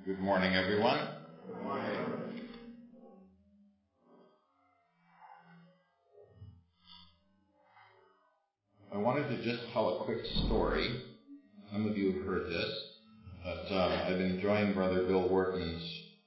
Good morning, everyone. Good morning. I wanted to just tell a quick story. Some of you have heard this, but I've been enjoying Brother Bill Wortman's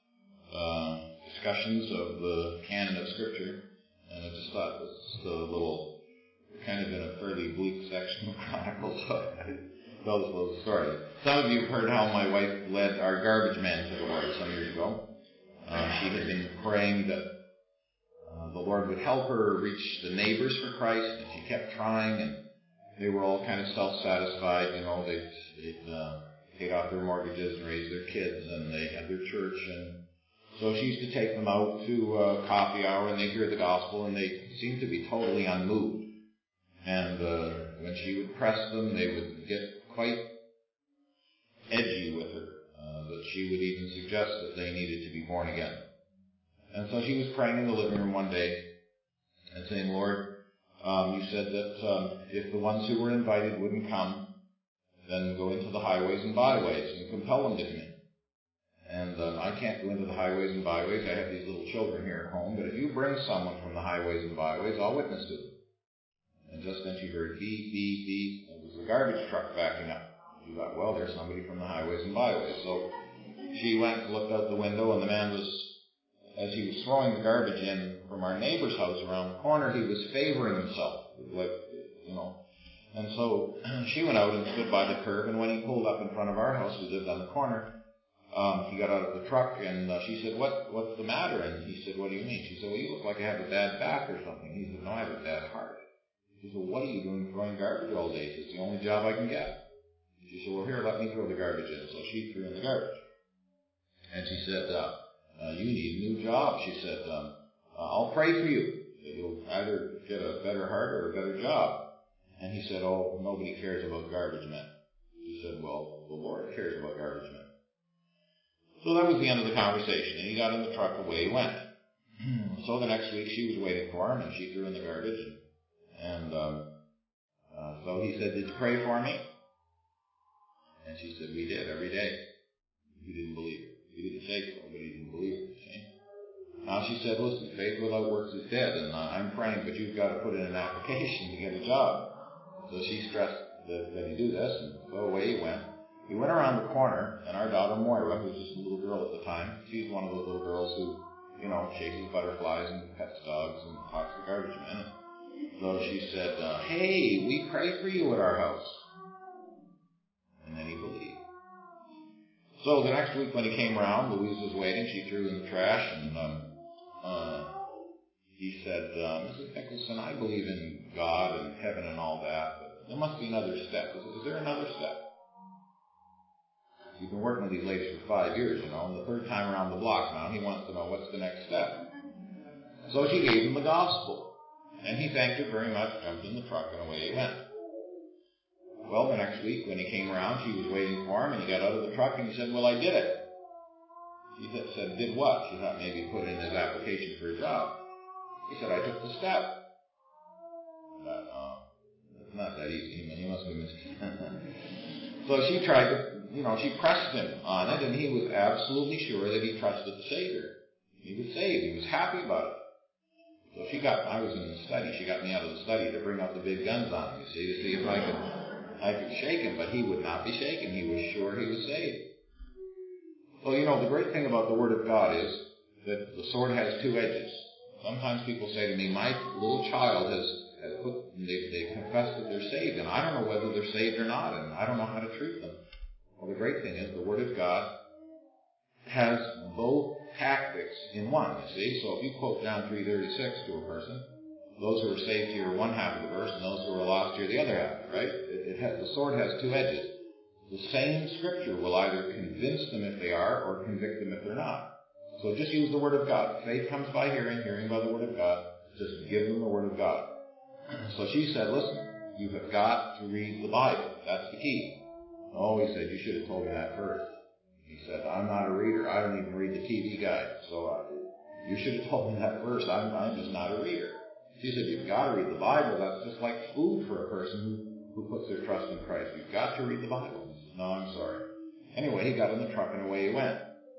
discussions of the canon of Scripture, and I just thought this was a little, kind of in a fairly bleak section of Chronicles, so I told this little story. Some of you have heard how my wife led our garbage man to the Lord some years ago. She had been praying that the Lord would help her reach the neighbors for Christ, and she kept trying, and they were all kind of self-satisfied. You know, they'd paid off their mortgages and raised their kids, and they had their church, and so she used to take them out to coffee hour, and they'd hear the gospel, and they seemed to be totally unmoved. And when she would press them, they would get quite edgy with her, that she would even suggest that they needed to be born again. And so she was praying in the living room one day and saying, Lord, you said that if the ones who were invited wouldn't come, then go into the highways and byways and compel them to come in. And I can't go into the highways and byways. I have these little children here at home, but if you bring someone from the highways and byways, I'll witness to them. And just then she heard beep, beep, beep. It was the garbage truck backing up. She thought, well, there's somebody from the highways and byways. So she went and looked out the window, and the man was, as he was throwing the garbage in from our neighbor's house around the corner, he was favoring himself, like, you know. And so she went out and stood by the curb, and when he pulled up in front of our house, we lived on the corner, he got out of the truck, and she said, what's the matter? And he said, what do you mean? She said, well, you look like you have a bad back or something. He said, no, I have a bad heart. She said, well, what are you doing throwing garbage all day? It's the only job I can get. She said, well, here, let me throw the garbage in. So she threw in the garbage. And she said, you need a new job. She said, I'll pray for you. You'll either get a better heart or a better job. And he said, oh, nobody cares about garbage men. She said, well, the Lord cares about garbage men. So that was the end of the conversation. And he got in the truck, away he went. So the next week she was waiting for him, and she threw in the garbage. And so he said, did you pray for me? And she said, we did, every day. He didn't believe it. He didn't say so, but he didn't believe it, see? Now she said, listen, faith without works is dead, and I'm praying, but you've got to put in an application to get a job. So she stressed that he do this, and so away he went. He went around the corner, and our daughter Moira, who was just a little girl at the time, she's one of those little girls who, you know, chases butterflies and pets dogs and talks to garbage men. So she said, hey, we pray for you at our house. And then he believed. So the next week when he came around, Louise was waiting. She threw in the trash, and he said, Mrs. Nicholson, I believe in God and heaven and all that, but there must be another step. Is there another step? He's been working with these ladies for 5 years, you know, and the third time around the block now, he wants to know what's the next step. So she gave him the gospel, and he thanked her very much, jumped in the truck, and away he went. Well, the next week when he came around, she was waiting for him, and he got out of the truck, and he said, well, I did it. She said, did what? She thought maybe he put in his application for a job. He said, I took the step. I thought, oh, it's not that easy. He must be mistaken. So she tried to, you know, she pressed him on it, and he was absolutely sure that he trusted the Savior. He was saved. He was happy about it. So I was in the study. She got me out of the study to bring out the big guns on him, you see, to see if I could shake him, but he would not be shaken. He was sure he was saved. Well, you know, the great thing about the Word of God is that the sword has two edges. Sometimes people say to me, my little child they confess that they're saved, and I don't know whether they're saved or not, and I don't know how to treat them. Well, the great thing is the Word of God has both tactics in one, you see. So if you quote John 3:36 to a person, those who are saved hear one half of the verse, and those who are lost hear the other half, right? The sword has two edges. The same Scripture will either convince them if they are, or convict them if they're not. So just use the Word of God. Faith comes by hearing, hearing by the Word of God. Just give them the Word of God. So she said, listen, you have got to read the Bible. That's the key. Oh, he said, you should have told me that first. He said, I'm not a reader. I don't even read the TV guide. So you should have told me that first. I'm just not a reader. She said, you've got to read the Bible. That's just like food for a person who puts their trust in Christ. You've got to read the Bible. He said, no, I'm sorry. Anyway, he got in the truck and away he went.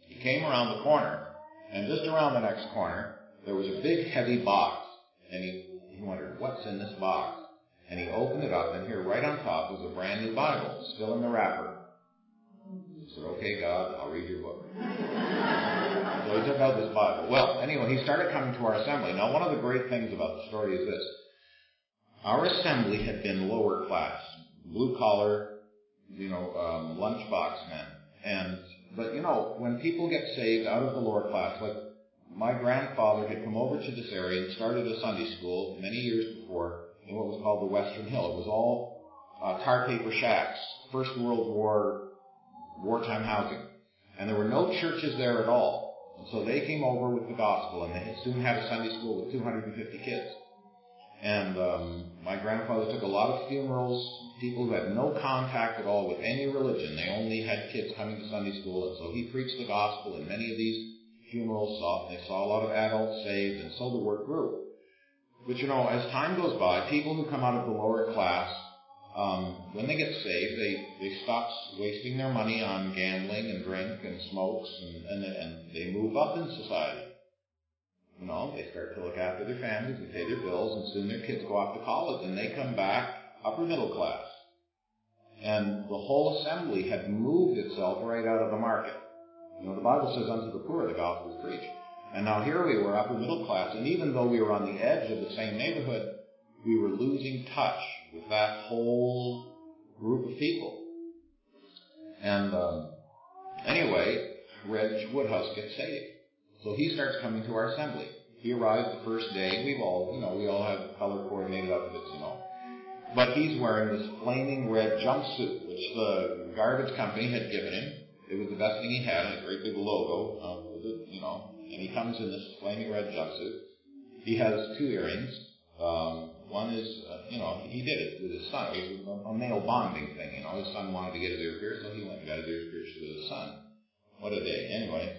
He came around the corner, and just around the next corner, there was a big, heavy box. And he wondered, what's in this box? And he opened it up, and here, right on top, was a brand new Bible, still in the wrapper. He said, okay, God, I'll read your book. So he took out this Bible. Well, anyway, he started coming to our assembly. Now, one of the great things about the story is this. Our assembly had been lower class, blue-collar, lunchbox men. But, when people get saved out of the lower class, like my grandfather had come over to this area and started a Sunday school many years before in what was called the Western Hill. It was all tar paper shacks, First World War, wartime housing. And there were no churches there at all. And so they came over with the gospel, and they soon had a Sunday school with 250 kids. And my grandfather took a lot of funerals, people who had no contact at all with any religion. They only had kids coming to Sunday school, and so he preached the gospel in many of these funerals. They saw a lot of adults saved, and so the work grew. But as time goes by, people who come out of the lower class, when they get saved, they stop wasting their money on gambling and drink and smokes, and they move up in society. They start to look after their families and pay their bills, and soon their kids go off to college, and they come back upper middle class. And the whole assembly had moved itself right out of the market. The Bible says, unto the poor the gospel is preached. And now here we were, upper middle class, and even though we were on the edge of the same neighborhood, we were losing touch with that whole group of people. And anyway, Reg Woodhouse gets saved. So he starts coming to our assembly. He arrives the first day. We all have color-coordinated outfits, But he's wearing this flaming red jumpsuit, which the garbage company had given him. It was the best thing he had, and a great big logo, and he comes in this flaming red jumpsuit. He has 2 earrings. One is, he did it with his son. It was a male bonding thing, His son wanted to get his ear pierced, so he went and got his ear pierced with his son. What a day. Anyway,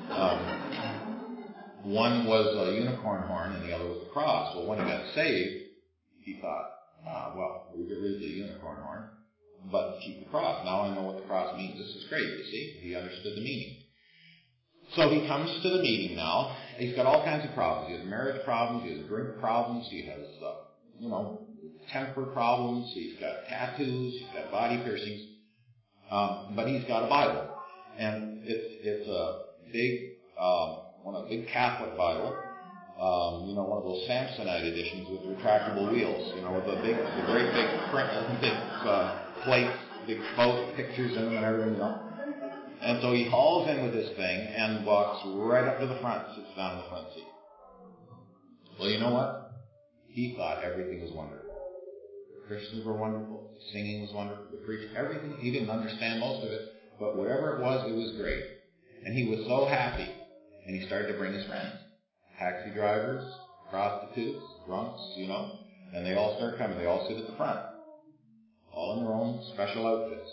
one was a unicorn horn, and the other was a cross. Well, when he got saved, he thought, we'll get rid of the unicorn horn, but keep the cross. Now I know what the cross means. This is great, you see. He understood the meaning. So he comes to the meeting now. He's got all kinds of problems. He has marriage problems. He has drink problems. He has, temper problems. He's got tattoos. He's got body piercings. But he's got a Bible. And it's a big, a big Catholic Bible. One of those Samsonite editions with retractable wheels, with the great big print, big plates, big pictures in them and everything, And so he hauls in with this thing and walks right up to the front, sits down in the front seat. Well, you know what? He thought everything was wonderful. The Christians were wonderful. The singing was wonderful. The preaching, everything. He didn't understand most of it, but whatever it was great. And he was so happy. And he started to bring his friends. Taxi drivers, prostitutes, drunks, and they all start coming. They all sit at the front, all in their own special outfits.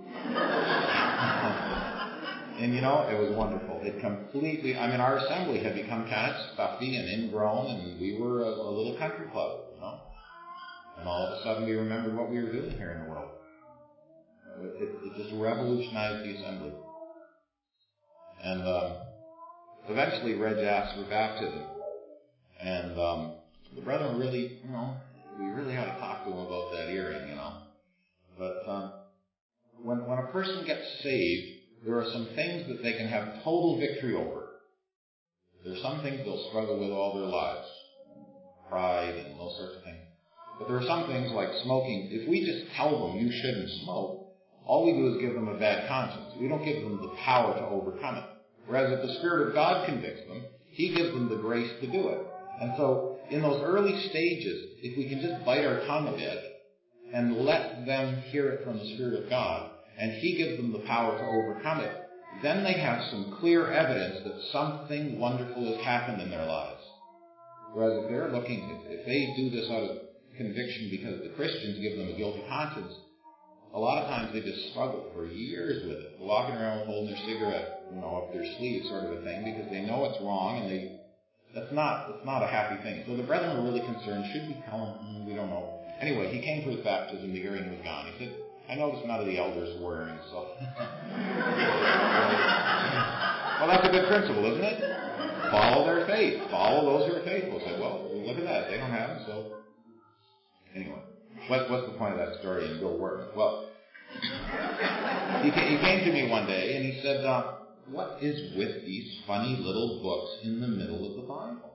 And it was wonderful. It completely, our assembly had become kind of stuffy and ingrown, and we were a little country club, And all of a sudden we remembered what we were doing here in the world. It just revolutionized the assembly. And eventually Reg asked for baptism. And the brethren really, we really had to talk to him about that earring, But when a person gets saved, there are some things that they can have total victory over. There's some things they'll struggle with all their lives. Pride and those sorts of things. But there are some things like smoking. If we just tell them you shouldn't smoke, all we do is give them a bad conscience. We don't give them the power to overcome it. Whereas if the Spirit of God convicts them, He gives them the grace to do it. And so in those early stages, if we can just bite our tongue a bit and let them hear it from the Spirit of God, and He gives them the power to overcome it, then they have some clear evidence that something wonderful has happened in their lives. Whereas if they're if they do this out of conviction because the Christians give them a guilty conscience, a lot of times they just struggle for years with it, walking around holding their cigarette, up their sleeve sort of a thing, because they know it's wrong, and that's not a happy thing. So the brethren were really concerned. Should we tell him? We don't know. Anyway, he came for his baptism. The earring was gone. He said, I noticed none of the elders were wearing, so. Well, that's a good principle, isn't it? Follow their faith. Follow those who are faithful. Say, well, look at that. They don't have them, so... Anyway, what's the point of that story in Bill Wortman? Well, he came to me one day and he said, what is with these funny little books in the middle of the Bible?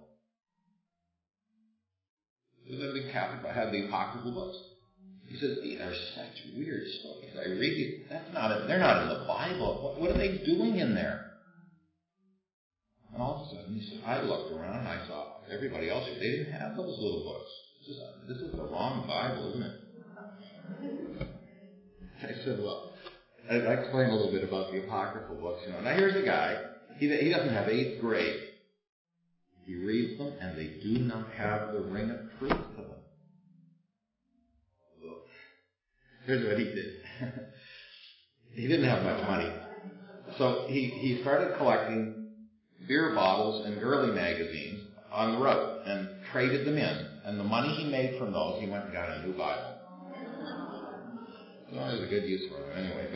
The big Catholic had the apocryphal books. He says, these are such weird stories. I read it. They're not in the Bible. What are they doing in there? And all of a sudden, he said, I looked around and I saw everybody else. They didn't have those little books. This is the wrong Bible, isn't it? I said, well, I explained a little bit about the apocryphal books. Now here's a guy. He doesn't have 8th grade. He reads them, and they do not have the ring of truth to them. So, here's what he did. He didn't have much money. So he started collecting beer bottles and girly magazines on the road and traded them in. And the money he made from those, he went and got a new Bible. Well, it was a good use for him anyway,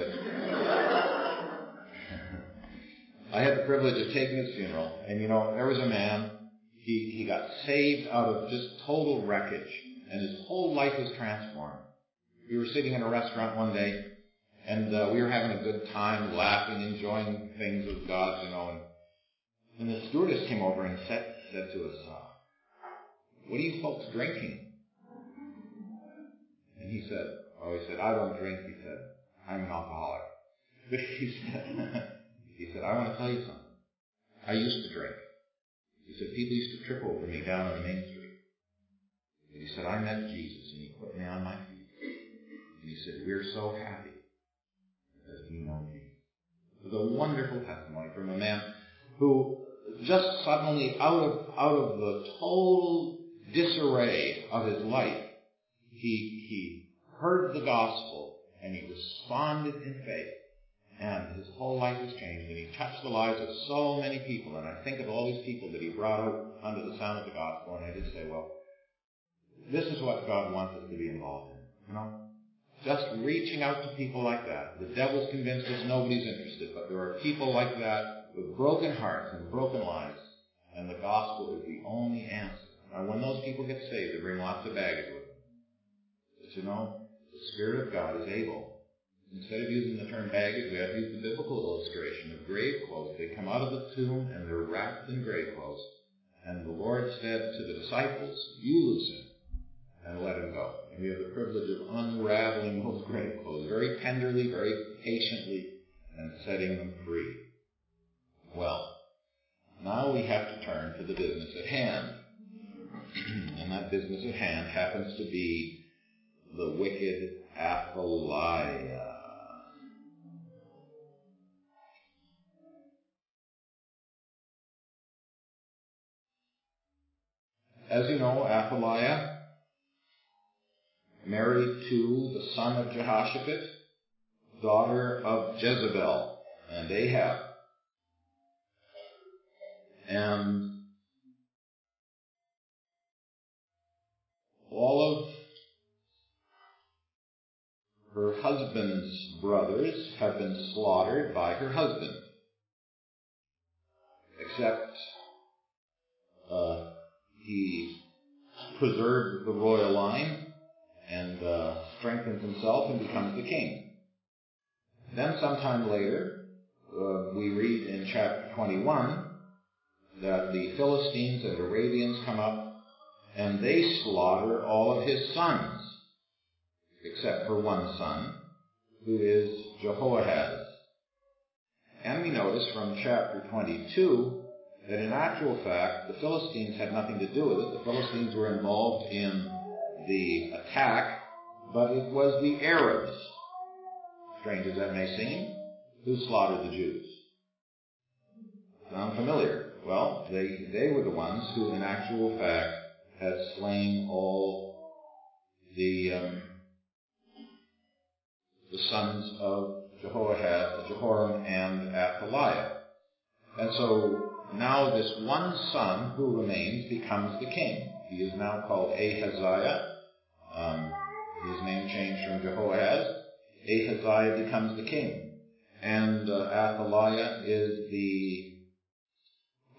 but I had the privilege of taking his funeral, and there was a man, he got saved out of just total wreckage, and his whole life was transformed. We were sitting in a restaurant one day, and we were having a good time, laughing, enjoying things with God, and the stewardess came over and said to us, what are you folks drinking? And he said, I don't drink. He said, I'm an alcoholic. But he said, I want to tell you something. I used to drink. He said, people used to trip over me down on the main street. And he said, I met Jesus, and he put me on my feet. And he said, we're so happy because we know Jesus. It was a wonderful testimony from a man who just suddenly, out of the total disarray of his life, he heard the gospel and he responded in faith, and his whole life was changed, and he touched the lives of so many people. And I think of all these people that he brought out under the sound of the gospel, and I just say, well, this is what God wants us to be involved in. Just reaching out to people like that. The devil's convinced us nobody's interested, but there are people like that with broken hearts and broken lives, and the gospel is the only answer. Now, when those people get saved, they bring lots of baggage with them. But the Spirit of God is able. Instead of using the term baggage, we have to use the biblical illustration of grave clothes. They come out of the tomb and they're wrapped in grave clothes. And the Lord said to the disciples, you loose him and let him go. And we have the privilege of unraveling those grave clothes very tenderly, very patiently, and setting them free. Well, now we have to turn to the business at hand. And that business at hand happens to be the wicked Athaliah. As you know, Athaliah married to the son of Jehoshaphat, daughter of Jezebel and Ahab. And all of her husband's brothers have been slaughtered by her husband, except he preserves the royal line and strengthens himself and becomes the king. Then sometime later, we read in chapter 21 that the Philistines and Arabians come up and they slaughter all of his sons, except for one son, who is Jehoahaz. And we notice from chapter 22 that in actual fact, the Philistines had nothing to do with it. The Philistines were involved in the attack, but it was the Arabs, strange as that may seem, who slaughtered the Jews. Sound familiar? Well, they were the ones who in actual fact had slain all the sons of Jehoahaz, Jehoram, and Athaliah. And so now this one son who remains becomes the king. He is now called Ahaziah. His name changed from Jehoahaz. Ahaziah becomes the king. And Athaliah is the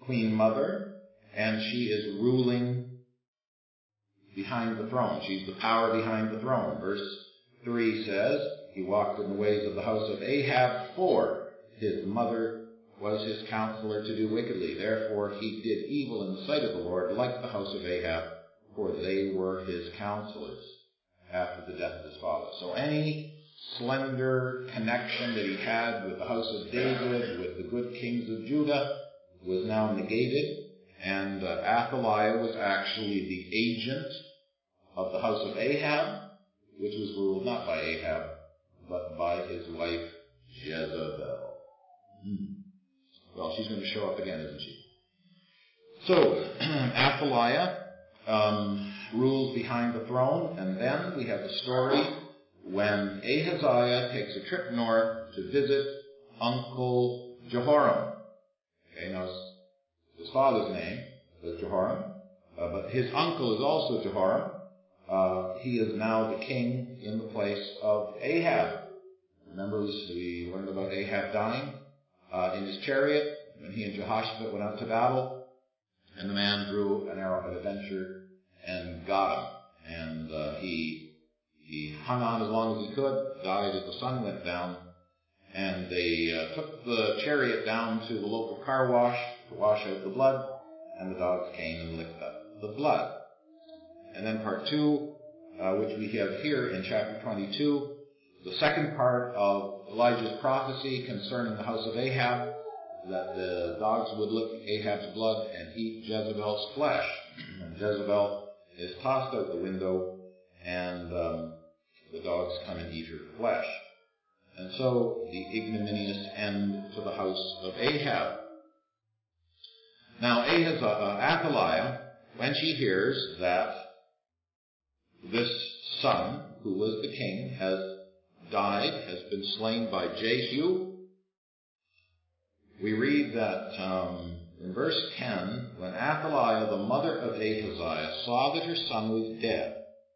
queen mother, and she is ruling behind the throne. She's the power behind the throne. Verse 3 says, he walked in the ways of the house of Ahab, for his mother was his counselor to do wickedly. Therefore he did evil in the sight of the Lord, like the house of Ahab, for they were his counselors after the death of his father. So any slender connection that he had with the house of David, with the good kings of Judah, was now negated, and Athaliah was actually the agent of the house of Ahab, which was ruled not by Ahab, but by his wife Jezebel. Well, she's going to show up again, isn't she? So, Athaliah rules behind the throne, and then we have the story when Ahaziah takes a trip north to visit Uncle Jehoram. Okay, now his father's name was Jehoram, but his uncle is also Jehoram. He is now the king in the place of Ahab. Remember, we learned about Ahab dying in his chariot when he and Jehoshaphat went out to battle, and the man drew an arrow at a venture and got him. And he hung on as long as he could, died as the sun went down, and they took the chariot down to the local car wash to wash out the blood, and the dogs came and licked up the blood. And then part 2, which we have here in chapter 22, the second part of Elijah's prophecy concerning the house of Ahab, that the dogs would lick Ahab's blood and eat Jezebel's flesh. And Jezebel is tossed out the window, and the dogs come and eat her flesh. And so the ignominious end to the house of Ahab. Now Athaliah, when she hears that this son, who was the king, has died, has been slain by Jehu, we read that in verse 10, when Athaliah, the mother of Ahaziah, saw that her son was dead,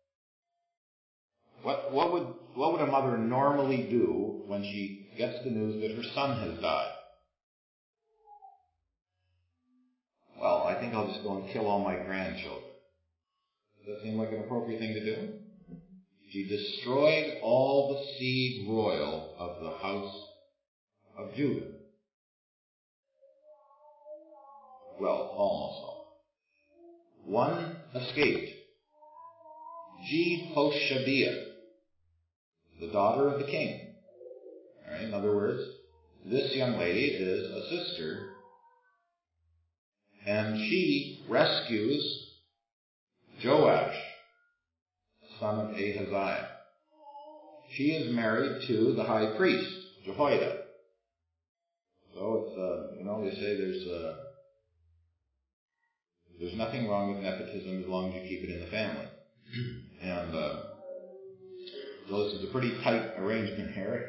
what would a mother normally do when she gets the news that her son has died? Well, I think I'll just go and kill all my grandchildren. Does that seem like an appropriate thing to do? She destroyed all the seed royal of the house of Judah. Well, almost all. One escaped. Jehoshabeah, the daughter of the king. All right, in other words, this young lady is a sister, and she rescues Joash, son of Ahaziah. She is married to the high priest, Jehoiada. So it's, they say there's nothing wrong with nepotism as long as you keep it in the family. And so this is a pretty tight arrangement here.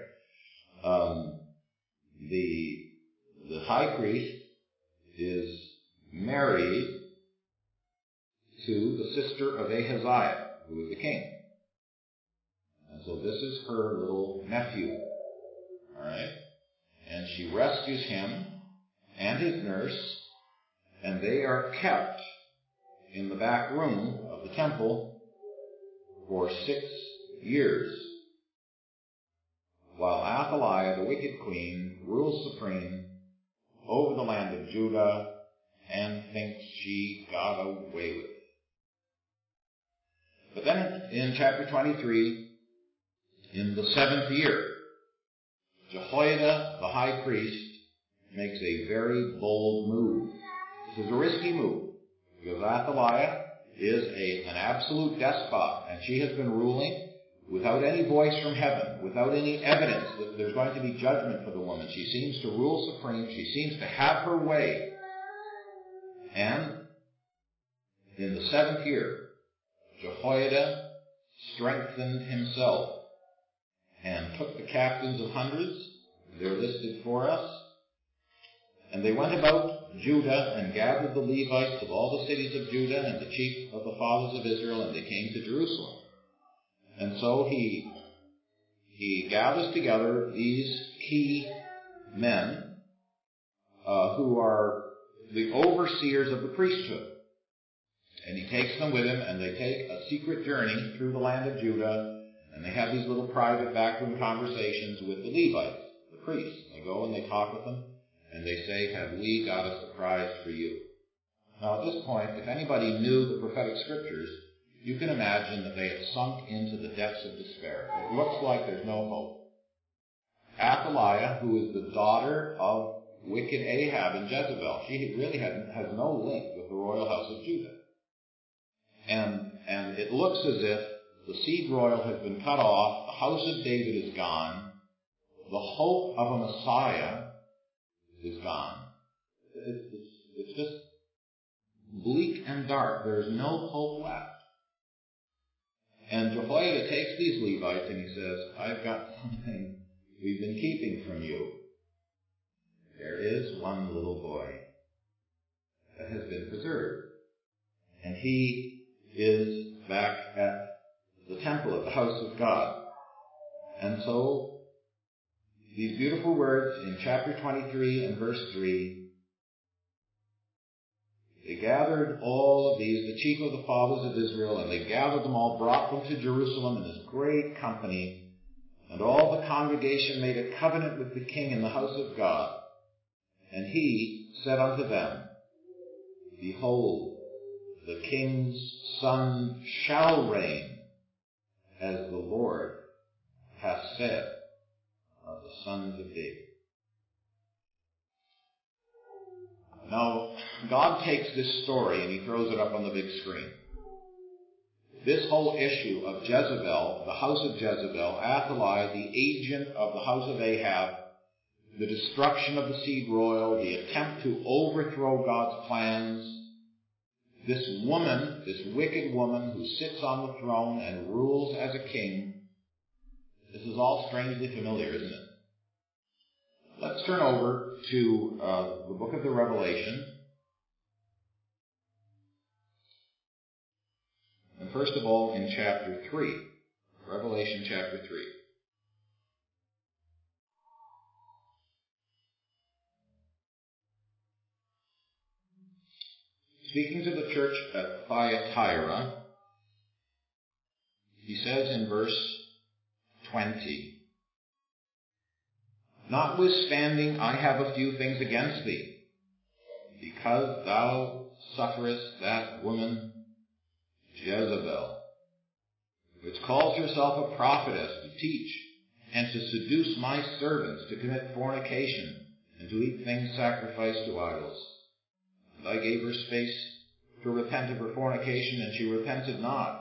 The high priest is married to the sister of Ahaziah, who is the king. And so this is her little nephew. All right? And she rescues him and his nurse, and they are kept in the back room of the temple for 6 years, while Athaliah, the wicked queen, rules supreme over the land of Judah and thinks she got away with it. But then in chapter 23, in the 7th year, Jehoiada, the high priest, makes a very bold move. This is a risky move, because Athaliah is an absolute despot, and she has been ruling without any voice from heaven, without any evidence that there's going to be judgment for the woman. She seems to rule supreme. She seems to have her way. And in the 7th year, Jehoiada strengthened himself and took the captains of hundreds, they're listed for us, and they went about Judah and gathered the Levites of all the cities of Judah and the chief of the fathers of Israel, and they came to Jerusalem. And so he gathers together these key men who are the overseers of the priesthood. And he takes them with him, and they take a secret journey through the land of Judah, and they have these little private backroom conversations with the Levites, the priests. They go and they talk with them, and they say, "Have we got a surprise for you?" Now, at this point, if anybody knew the prophetic scriptures, you can imagine that they had sunk into the depths of despair. It looks like there's no hope. Athaliah, who is the daughter of wicked Ahab and Jezebel, she really has no link with the royal house of Judah. And it looks as if the seed royal has been cut off, the house of David is gone, the hope of a Messiah is gone. It's just bleak and dark. There's no hope left. And Jehoiada takes these Levites and he says, "I've got something we've been keeping from you. There is one little boy that has been preserved. And he is back at the temple, at the house of God." And so, these beautiful words in chapter 23 and verse 3, they gathered all of these, the chief of the fathers of Israel, and they gathered them all, brought them to Jerusalem in this great company, and all the congregation made a covenant with the king in the house of God. And he said unto them, "Behold, the king's son shall reign, as the Lord hath said of the sons of David." Now, God takes this story and he throws it up on the big screen. This whole issue of Jezebel, the house of Jezebel, Athaliah, the agent of the house of Ahab, the destruction of the seed royal, the attempt to overthrow God's plans, this woman, this wicked woman who sits on the throne and rules as a king, this is all strangely familiar, isn't it? Let's turn over to the book of the Revelation. And first of all, in chapter 3. Revelation chapter 3. Speaking to the church at Thyatira, he says in verse 20, "Notwithstanding, I have a few things against thee, because thou sufferest that woman Jezebel, which calls herself a prophetess, to teach and to seduce my servants to commit fornication and to eat things sacrificed to idols. And I gave her space to repent of her fornication, and she repented not.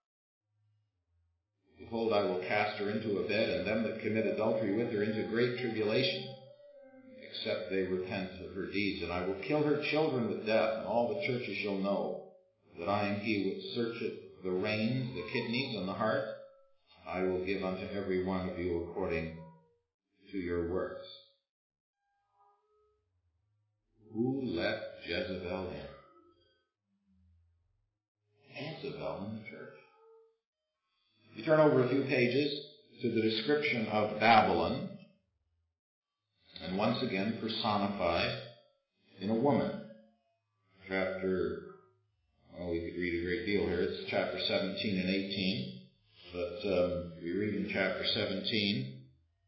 Behold, I will cast her into a bed, and them that commit adultery with her into great tribulation, except they repent of her deeds. And I will kill her children with death, and all the churches shall know that I am he which searcheth the reins, the kidneys, and the heart. I will give unto every one of you according to your works." Who let Jezebel in? Jezebel in the church. You turn over a few pages to the description of Babylon, and once again personified in a woman. We could read a great deal here. It's chapter 17 and 18, but we read in chapter 17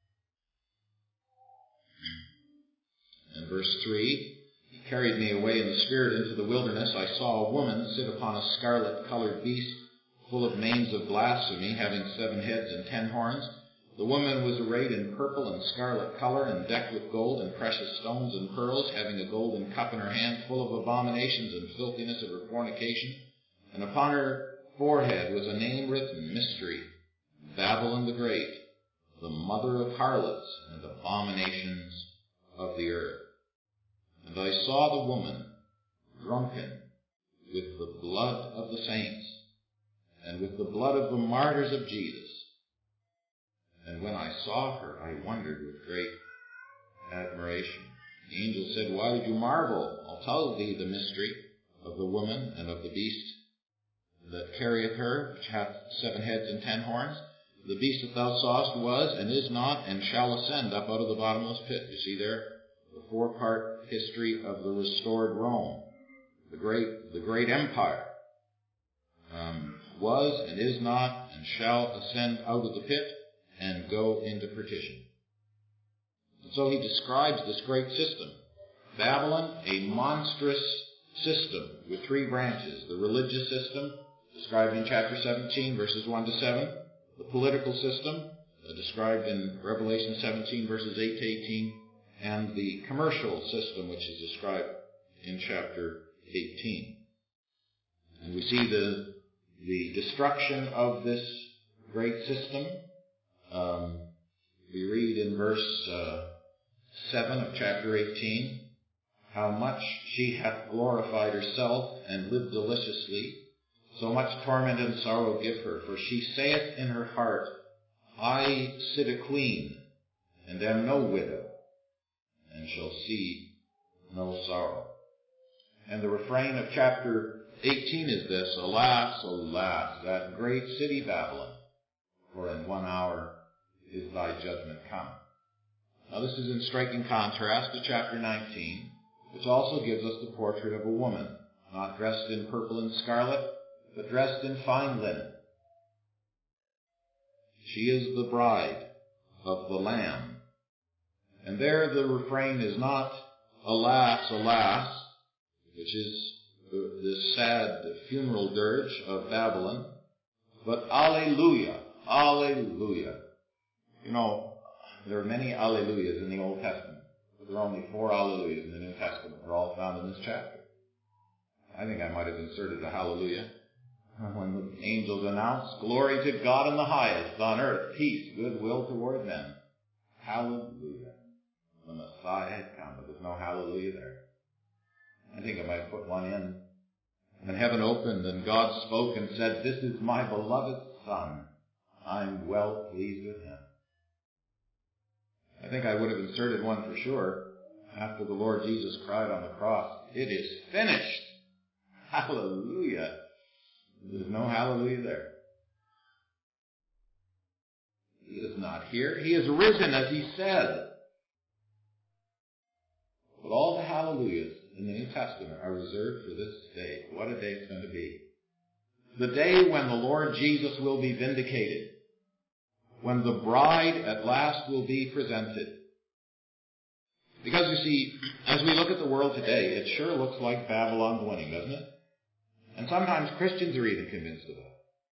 and verse 3, "He carried me away in the spirit into the wilderness. I saw a woman sit upon a scarlet-colored beast, full of names of blasphemy, having 7 heads and 10 horns. The woman was arrayed in purple and scarlet color, and decked with gold and precious stones and pearls, having a golden cup in her hand, full of abominations and filthiness of her fornication. And upon her forehead was a name written, Mystery, Babylon the Great, the mother of harlots and abominations of the earth. And I saw the woman drunken with the blood of the saints, and with the blood of the martyrs of Jesus. And when I saw her, I wondered with great admiration. The angel said, Why did you marvel? I'll tell thee the mystery of the woman and of the beast that carrieth her, which hath 7 heads and 10 horns. The beast that thou sawest was, and is not, and shall ascend up out of the bottomless pit. You see there? the four-part history of the restored Rome, the great empire, was and is not and shall ascend out of the pit and go into perdition. And so he describes this great system. Babylon, a monstrous system with three branches. The religious system, described in chapter 17, verses 1 to 7. The political system, described in Revelation 17, verses 8 to 18. And the commercial system, which is described in chapter 18. And we see the destruction of this great system. We read in verse 7 of chapter 18, how much she hath glorified herself and lived deliciously, so much torment and sorrow give her. For she saith in her heart, I sit a queen, and am no widow, and shall see no sorrow. And the refrain of chapter 18 is this, alas, alas, that great city Babylon, for in 1 hour is thy judgment come. Now this is in striking contrast to chapter 19, which also gives us the portrait of a woman, not dressed in purple and scarlet, but dressed in fine linen. She is the bride of the Lamb. And there the refrain is not, alas, alas, which is the sad funeral dirge of Babylon, but Alleluia, Alleluia. You know, there are many Alleluias in the Old Testament, but there are only 4 Alleluias in the New Testament. They're all found in this chapter. I think I might have inserted a hallelujah when the angels announce, glory to God in the highest, on earth, peace, goodwill toward men. Hallelujah. The Messiah had come, but there's no hallelujah there. I think I might put one in. And heaven opened, and God spoke and said, this is my beloved Son. I'm well pleased with him. I think I would have inserted one for sure after the Lord Jesus cried on the cross, it is finished. Hallelujah. There's no hallelujah there. He is not here. He is risen, as he said. But all the hallelujahs in the New Testament are reserved for this day. What a day it's going to be. The day when the Lord Jesus will be vindicated. When the bride at last will be presented. Because you see, as we look at the world today, it sure looks like Babylon's winning, doesn't it? And sometimes Christians are even convinced of that.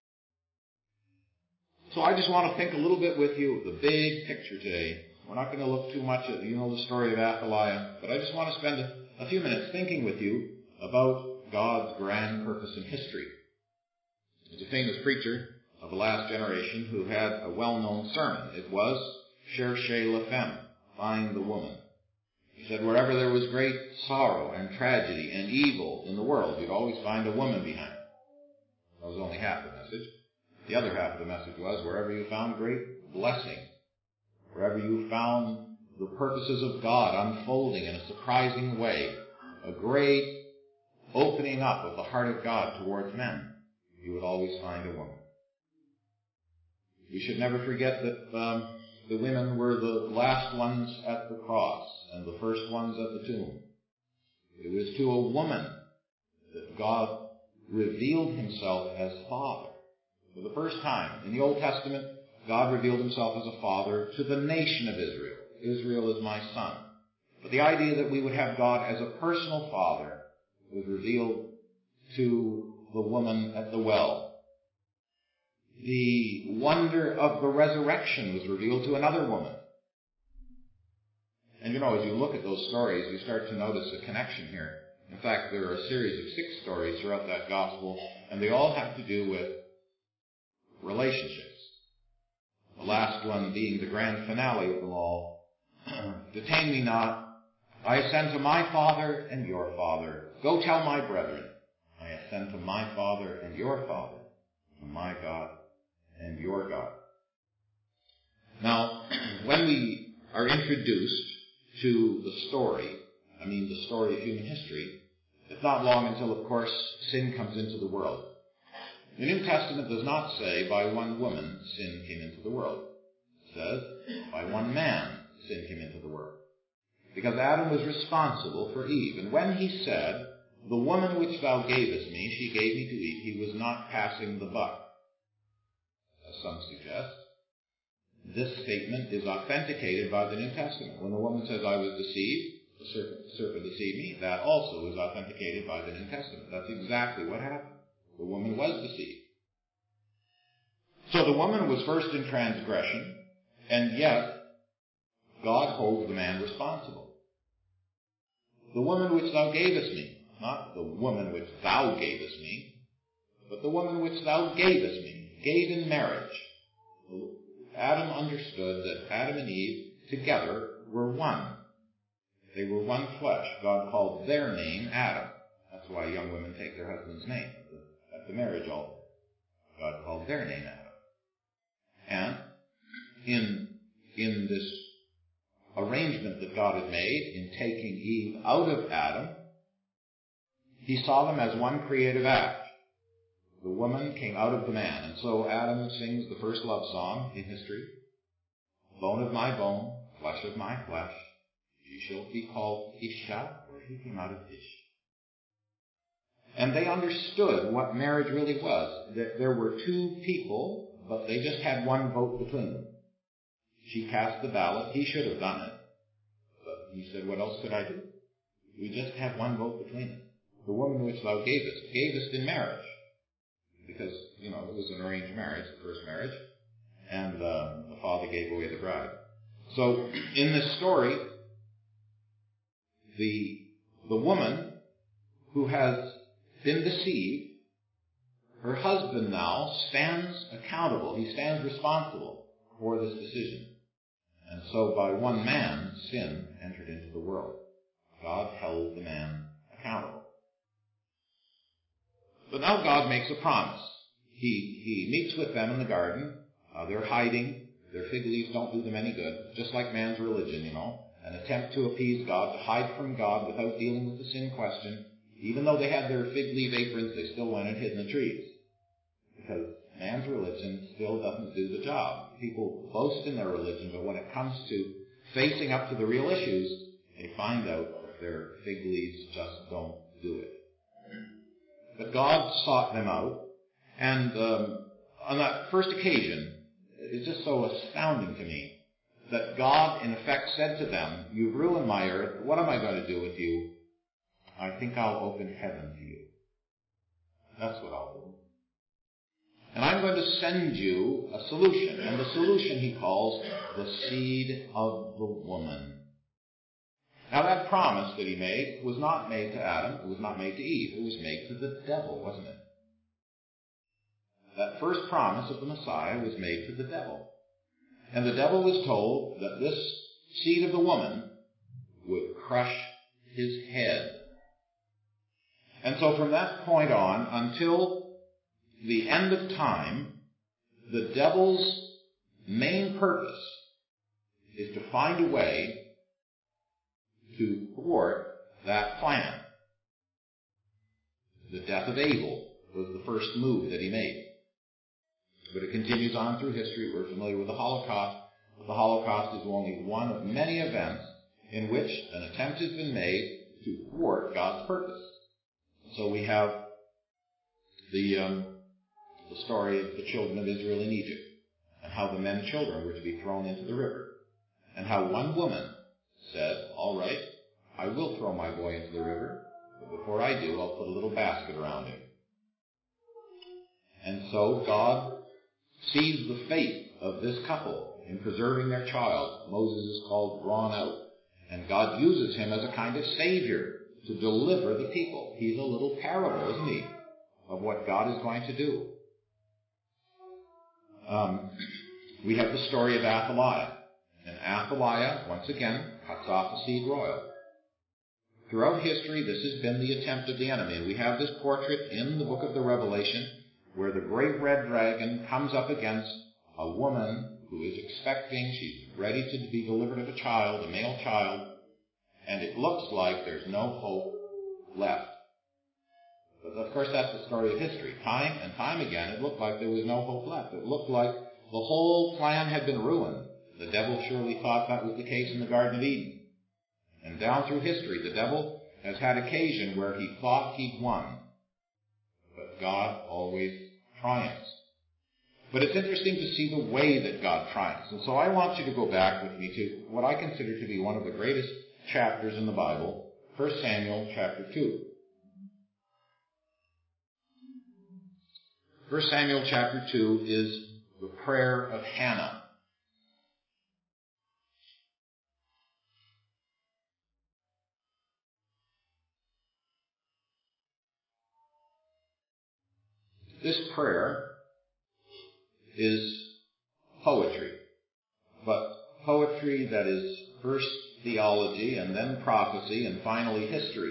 So I just want to think a little bit with you of the big picture today. We're not going to look too much at, the story of Athaliah, but I just want to spend a few minutes thinking with you about God's grand purpose in history. There's a famous preacher of the last generation who had a well-known sermon. It was, Cherchez la femme, find the woman. He said, wherever there was great sorrow and tragedy and evil in the world, you'd always find a woman behind it. That was only half the message. The other half of the message was, wherever you found great blessing, wherever you found the purposes of God unfolding in a surprising way, a great opening up of the heart of God towards men, you would always find a woman. We should never forget that the women were the last ones at the cross and the first ones at the tomb. It was to a woman that God revealed himself as Father. For the first time in the Old Testament, God revealed himself as a father to the nation of Israel. Israel is my son. But the idea that we would have God as a personal father was revealed to the woman at the well. The wonder of the resurrection was revealed to another woman. And as you look at those stories, you start to notice a connection here. In fact, there are a series of 6 stories throughout that gospel, and they all have to do with relationships. The last one being the grand finale of them all. Detain me not. I ascend to my Father and your Father. Go tell my brethren. I ascend to my Father and your Father, to my God and your God. Now, when we are introduced to the story of human history, it's not long until, of course, sin comes into the world. The New Testament does not say, by one woman sin came into the world. It says, by one man sin came into the world. because Adam was responsible for Eve. And when he said, "The woman which thou gavest me, she gave me to eat," he was not passing the buck, as some suggest. This statement is authenticated by the New Testament. When the woman says, "I was deceived," the serpent deceived me, that also is authenticated by the New Testament. That's exactly what happened. The woman was deceived. So the woman was first in transgression, and yet God holds the man responsible. The woman which thou gavest me, not the woman which thou gavest me, but the woman which thou gavest me, gave in marriage. Adam understood that Adam and Eve together were one. They were one flesh. God called their name Adam. That's why young women take their husband's name at the marriage altar. God called their name Adam. And in this arrangement that God had made in taking Eve out of Adam, he saw them as one creative act. The woman came out of the man. And so Adam sings the first love song in history. "Bone of my bone, flesh of my flesh, she shall be called Isha," or he came out of Ish. And they understood what marriage really was. That there were two people, but they just had one vote between them. She cast the ballot. He should have done it. But he said, "What else could I do? We just have one vote between us. The woman which thou gavest in marriage." Because, it was an arranged marriage, the first marriage, and the father gave away the bride. So, in this story, the woman who has been deceived, her husband now stands accountable. He stands responsible for this decision. And so by one man, sin entered into the world. God held the man accountable. But now God makes a promise. He meets with them in the garden. They're hiding. Their fig leaves don't do them any good. Just like man's religion, an attempt to appease God, to hide from God without dealing with the sin question. Even though they had their fig leaf aprons, they still went and hid in the trees. Because man's religion still doesn't do the job. People boast in their religion, but when it comes to facing up to the real issues, they find out that their fig leaves just don't do it. But God sought them out, and on that first occasion, it's just so astounding to me that God, in effect, said to them, "You've ruined my earth. What am I going to do with you? I think I'll open heaven to you. That's what I'll do. And I'm going to send you a solution." And the solution he calls the seed of the woman. Now that promise that he made was not made to Adam, it was not made to Eve, it was made to the devil, wasn't it? That first promise of the Messiah was made to the devil. And the devil was told that this seed of the woman would crush his head. And so from that point on, until the end of time, the devil's main purpose is to find a way to thwart that plan. The death of Abel was the first move that he made. But it continues on through history. We're familiar with the Holocaust. The Holocaust is only one of many events in which an attempt has been made to thwart God's purpose. So we have the story of the children of Israel in Egypt, and how the men children were to be thrown into the river, and how one woman said, "All right, I will throw my boy into the river, but before I do, I'll put a little basket around him." And so God sees the faith of this couple in preserving their child. Moses is called drawn out, and God uses him as a kind of savior to deliver the people. He's a little parable, isn't he, of what God is going to do. We have the story of Athaliah. And Athaliah, once again, cuts off the seed royal. Throughout history, this has been the attempt of the enemy. And we have this portrait in the book of the Revelation where the great red dragon comes up against a woman who is expecting. She's ready to be delivered of a child, a male child. And it looks like there's no hope left. But of course, that's the story of history. Time and time again, it looked like there was no hope left. It looked like the whole plan had been ruined. The devil surely thought that was the case in the Garden of Eden. And down through history, the devil has had occasion where he thought he'd won. But God always triumphs. But it's interesting to see the way that God triumphs. And so I want you to go back with me to what I consider to be one of the greatest chapters in the Bible, 1 Samuel chapter 2. 1 Samuel chapter 2 is the prayer of Hannah. This prayer is poetry, but poetry that is first theology and then prophecy and finally history.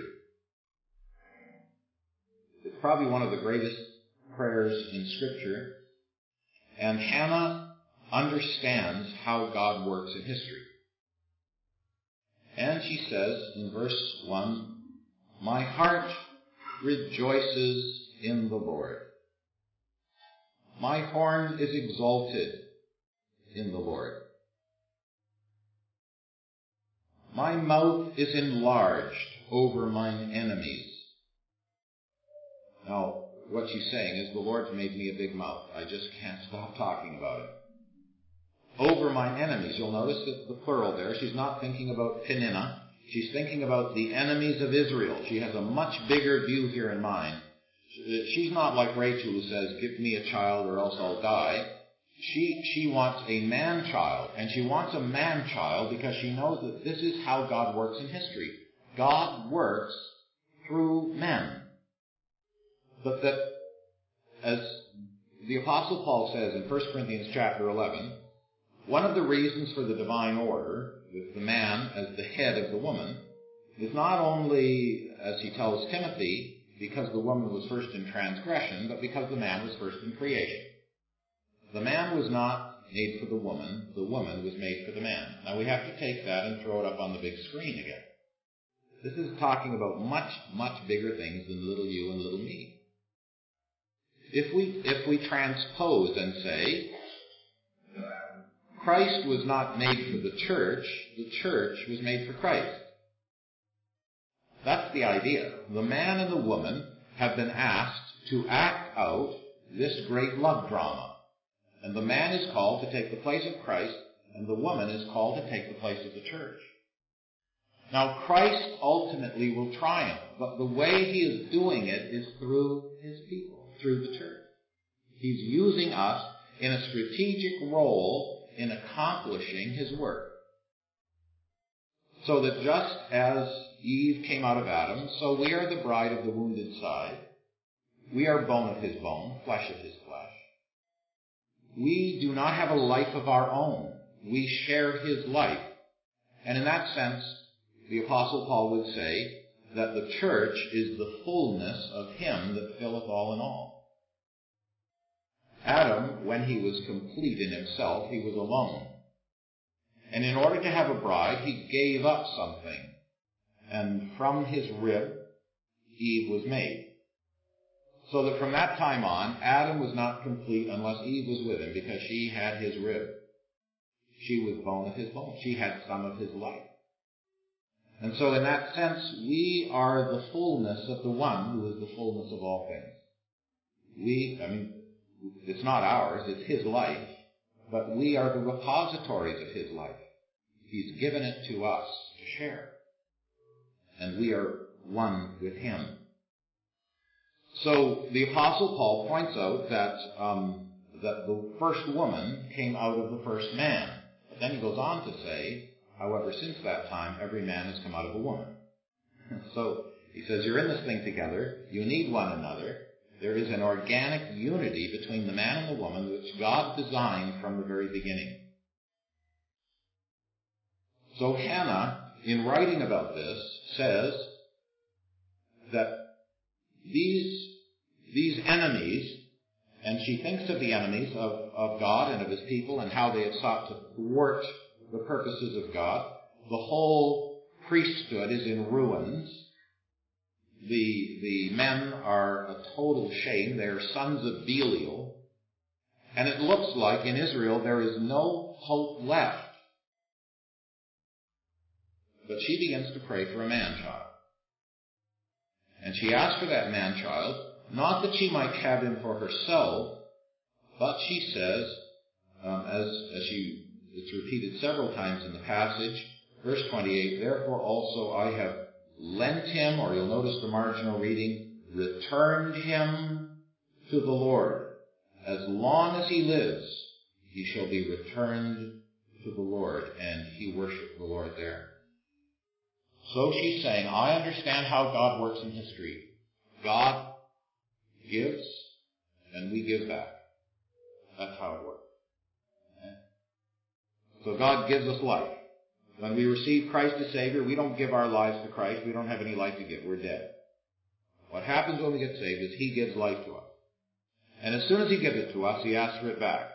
It's probably one of the greatest prayers in Scripture, and Hannah understands how God works in history. And she says in verse 1, "My heart rejoices in the Lord. My horn is exalted in the Lord. My mouth is enlarged over mine enemies." Now, what she's saying is, the Lord's made me a big mouth. I just can't stop talking about it. Over mine enemies. You'll notice that the plural there, she's not thinking about Peninnah. She's thinking about the enemies of Israel. She has a much bigger view here in mind. She's not like Rachel who says, "Give me a child or else I'll die." She wants a man-child, and she wants a man-child because she knows that this is how God works in history. God works through men. But that, as the Apostle Paul says in 1 Corinthians chapter 11, one of the reasons for the divine order, with the man as the head of the woman, is not only, as he tells Timothy, because the woman was first in transgression, but because the man was first in creation. The man was not made for the woman was made for the man. Now we have to take that and throw it up on the big screen again. This is talking about much, much bigger things than little you and little me. If we transpose and say, Christ was not made for the church was made for Christ. That's the idea. The man and the woman have been asked to act out this great love drama. And the man is called to take the place of Christ, and the woman is called to take the place of the church. Now, Christ ultimately will triumph, but the way he is doing it is through his people, through the church. He's using us in a strategic role in accomplishing his work. So that just as Eve came out of Adam, so we are the bride of the wounded side. We are bone of his bone, flesh of his flesh. We do not have a life of our own. We share his life. And in that sense, the Apostle Paul would say that the church is the fullness of him that filleth all in all. Adam, when he was complete in himself, he was alone. And in order to have a bride, he gave up something. And from his rib, Eve was made. So that from that time on, Adam was not complete unless Eve was with him, because she had his rib. She was bone of his bone. She had some of his life. And so in that sense, we are the fullness of the one who is the fullness of all things. It's not ours, it's his life, but we are the repositories of his life. He's given it to us to share. And we are one with him. So the Apostle Paul points out that the first woman came out of the first man. But then he goes on to say, however, since that time, every man has come out of a woman. So he says, you're in this thing together. You need one another. There is an organic unity between the man and the woman which God designed from the very beginning. So Hannah, in writing about this, says that these enemies, and she thinks of the enemies of God and of his people and how they have sought to thwart the purposes of God. The whole priesthood is in ruins. The men are a total shame. They are sons of Belial. And it looks like in Israel there is no hope left. but she begins to pray for a man-child. And she asks for that man-child, not that she might have him for herself, but she says, it's repeated several times in the passage, verse 28, therefore also I have lent him, or you'll notice the marginal reading, returned him to the Lord. As long as he lives, he shall be returned to the Lord. And he worshiped the Lord there. So she's saying, I understand how God works in history. God gives, and we give back. That's how it works. Okay? So God gives us life. When we receive Christ as Savior, we don't give our lives to Christ. We don't have any life to give. We're dead. What happens when we get saved is He gives life to us. And as soon as He gives it to us, He asks for it back.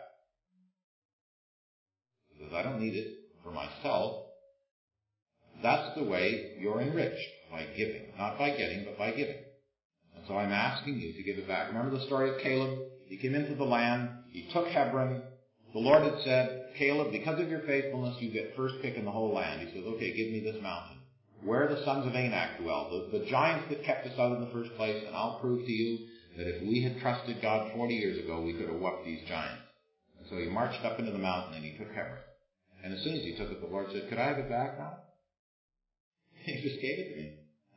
He says, I don't need it for myself. That's the way you're enriched, by giving. Not by getting, but by giving. And so I'm asking you to give it back. Remember the story of Caleb? He came into the land. He took Hebron. The Lord had said, Caleb, because of your faithfulness, you get first pick in the whole land. He says, okay, give me this mountain. Where the sons of Anak dwell, the giants that kept us out in the first place, and I'll prove to you that if we had trusted God 40 years ago, we could have whooped these giants. And so he marched up into the mountain and he took Hebron. And as soon as he took it, the Lord said, could I have it back now? He just gave it to me.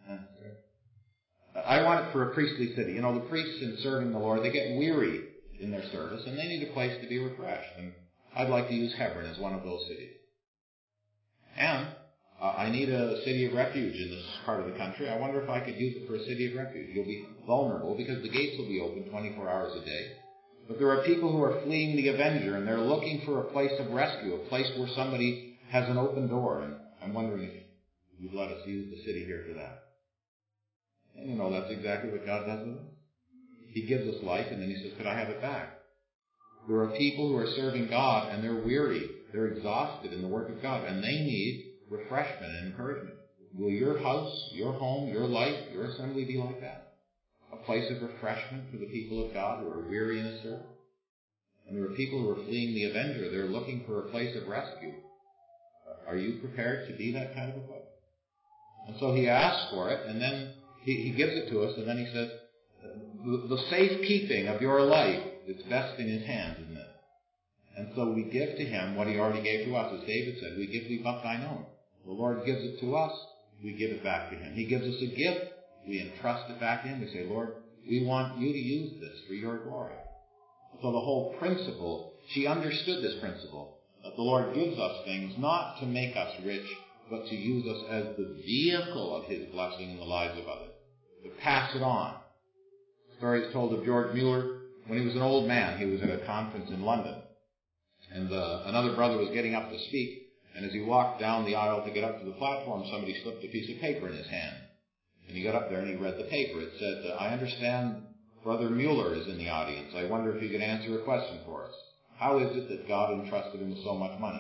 I want it for a priestly city. You know, the priests in serving the Lord, they get weary in their service, and they need a place to be refreshed. And I'd like to use Hebron as one of those cities. And I need a city of refuge in this part of the country. I wonder if I could use it for a city of refuge. You'll be vulnerable because the gates will be open 24 hours a day. But there are people who are fleeing the avenger, and they're looking for a place of rescue, a place where somebody has an open door. And I'm wondering if you'd let us use the city here for that. And you know, that's exactly what God does with us. He gives us life, and then He says, could I have it back? There are people who are serving God, and they're weary. They're exhausted in the work of God, and they need refreshment and encouragement. Will your house, your home, your life, your assembly be like that? A place of refreshment for the people of God who are weary in His service? And there are people who are fleeing the avenger. They're looking for a place of rescue. Are you prepared to be that kind of a place? And so He asks for it, and then He gives it to us, and then He says, the safekeeping of your life, it's best in His hands, isn't it? And so we give to Him what He already gave to us. As David said, we give thee but thine own. The Lord gives it to us, we give it back to Him. He gives us a gift, we entrust it back to Him. We say, Lord, we want you to use this for your glory. So the whole principle, she understood this principle, that the Lord gives us things not to make us rich, but to use us as the vehicle of His blessing in the lives of others, to pass it on. The story is told of George Mueller. When he was an old man, he was at a conference in London, and another brother was getting up to speak, and as he walked down the aisle to get up to the platform, somebody slipped a piece of paper in his hand. And he got up there and he read the paper. It said, I understand Brother Mueller is in the audience. I wonder if he could answer a question for us. How is it that God entrusted him with so much money?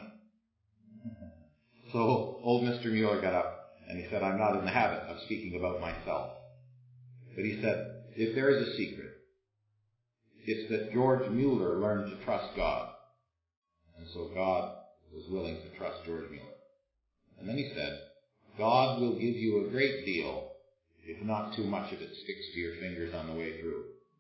So old Mr. Mueller got up and he said, I'm not in the habit of speaking about myself. But he said, if there is a secret, it's that George Mueller learned to trust God. And so God was willing to trust George Mueller. And then he said, God will give you a great deal if not too much of it sticks to your fingers on the way through.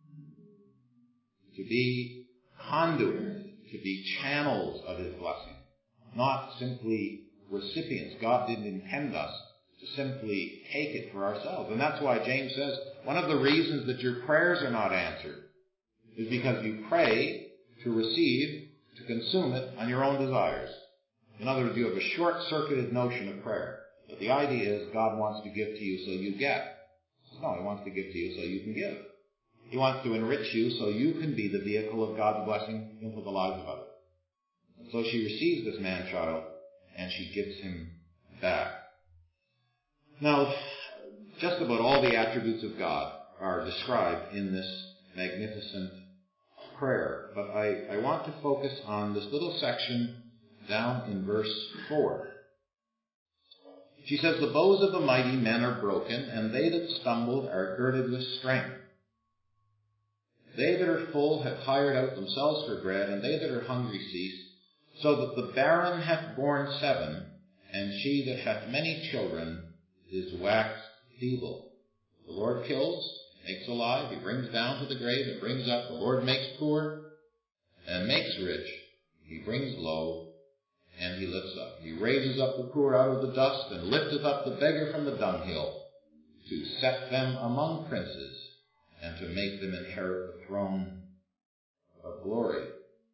To be conduits, to be channels of His blessing, not simply recipients. God didn't intend us to simply take it for ourselves. And that's why James says, one of the reasons that your prayers are not answered is because you pray to receive, to consume it on your own desires. In other words, you have a short-circuited notion of prayer. But the idea is God wants to give to you so you get. No, He wants to give to you so you can give. He wants to enrich you so you can be the vehicle of God's blessing into the lives of others. And so she receives this man-child and she gives him back. Now, just about all the attributes of God are described in this magnificent prayer. But I want to focus on this little section down in verse 4. She says, the bows of the mighty men are broken, and they that stumbled are girded with strength. They that are full have hired out themselves for bread, and they that are hungry cease, so that the barren hath borne 7, and she that hath many children is waxed feeble. The Lord kills, makes alive, he brings down to the grave and brings up. The Lord makes poor and makes rich. He brings low and he lifts up. He raises up the poor out of the dust and lifteth up the beggar from the dunghill, to set them among princes and to make them inherit the throne of glory.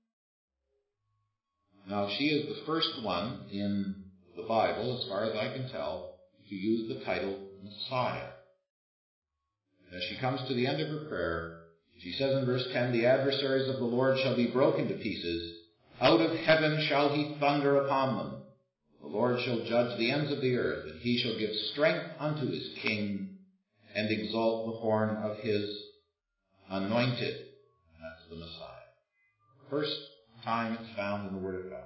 Now, she is the first one in the Bible, as far as I can tell, to use the title Messiah. As she comes to the end of her prayer, she says in verse 10, "The adversaries of the Lord shall be broken to pieces. Out of heaven shall he thunder upon them. The Lord shall judge the ends of the earth, and he shall give strength unto his king, and exalt the horn of his anointed." And that's the Messiah. First time it's found in the Word of God.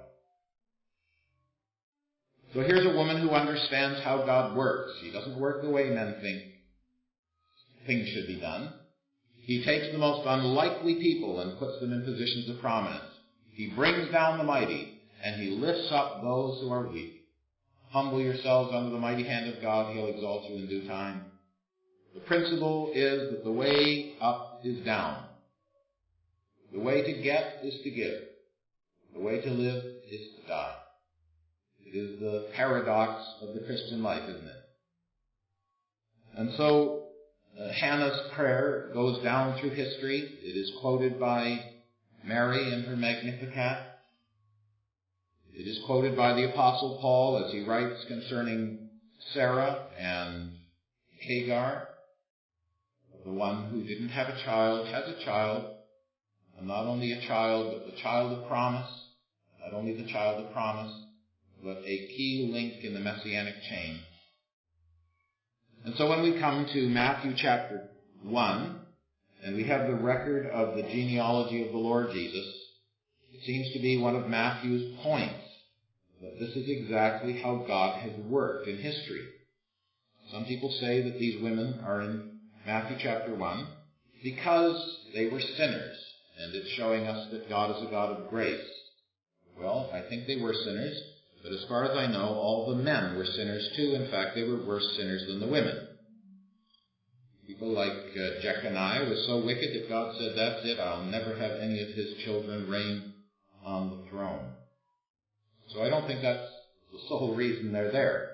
So here's a woman who understands how God works. He doesn't work the way men think things should be done. He takes the most unlikely people and puts them in positions of prominence. He brings down the mighty, and he lifts up those who are weak. Humble yourselves under the mighty hand of God. He'll exalt you in due time. The principle is that the way up is down. The way to get is to give. The way to live is to die. It is the paradox of the Christian life, isn't it? And so Hannah's prayer goes down through history. It is quoted by Mary in her Magnificat. It is quoted by the Apostle Paul as he writes concerning Sarah and Hagar. The one who didn't have a child has a child, and not only a child, but the child of promise. Not only the child of promise, but a key link in the messianic chain. And so when we come to Matthew chapter 1, and we have the record of the genealogy of the Lord Jesus, it seems to be one of Matthew's points, that this is exactly how God has worked in history. Some people say that these women are in Matthew chapter 1 because they were sinners, and it's showing us that God is a God of grace. Well, I think they were sinners, but as far as I know, all the men were sinners too. In fact, they were worse sinners than the women. People like Jeconiah was so wicked that God said, "That's it, I'll never have any of his children reign on the throne." So I don't think that's the sole reason they're there.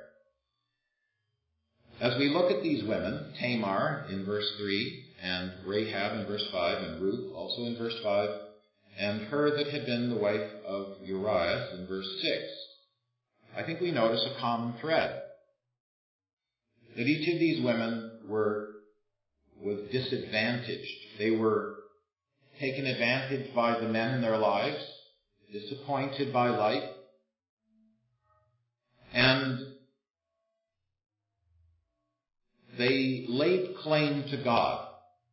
As we look at these women, Tamar in verse 3, and Rahab in verse 5, and Ruth also in verse 5, and her that had been the wife of Uriah in verse 6, I think we notice a common thread. That each of these women was disadvantaged. They were taken advantage by the men in their lives, disappointed by life, and they laid claim to God.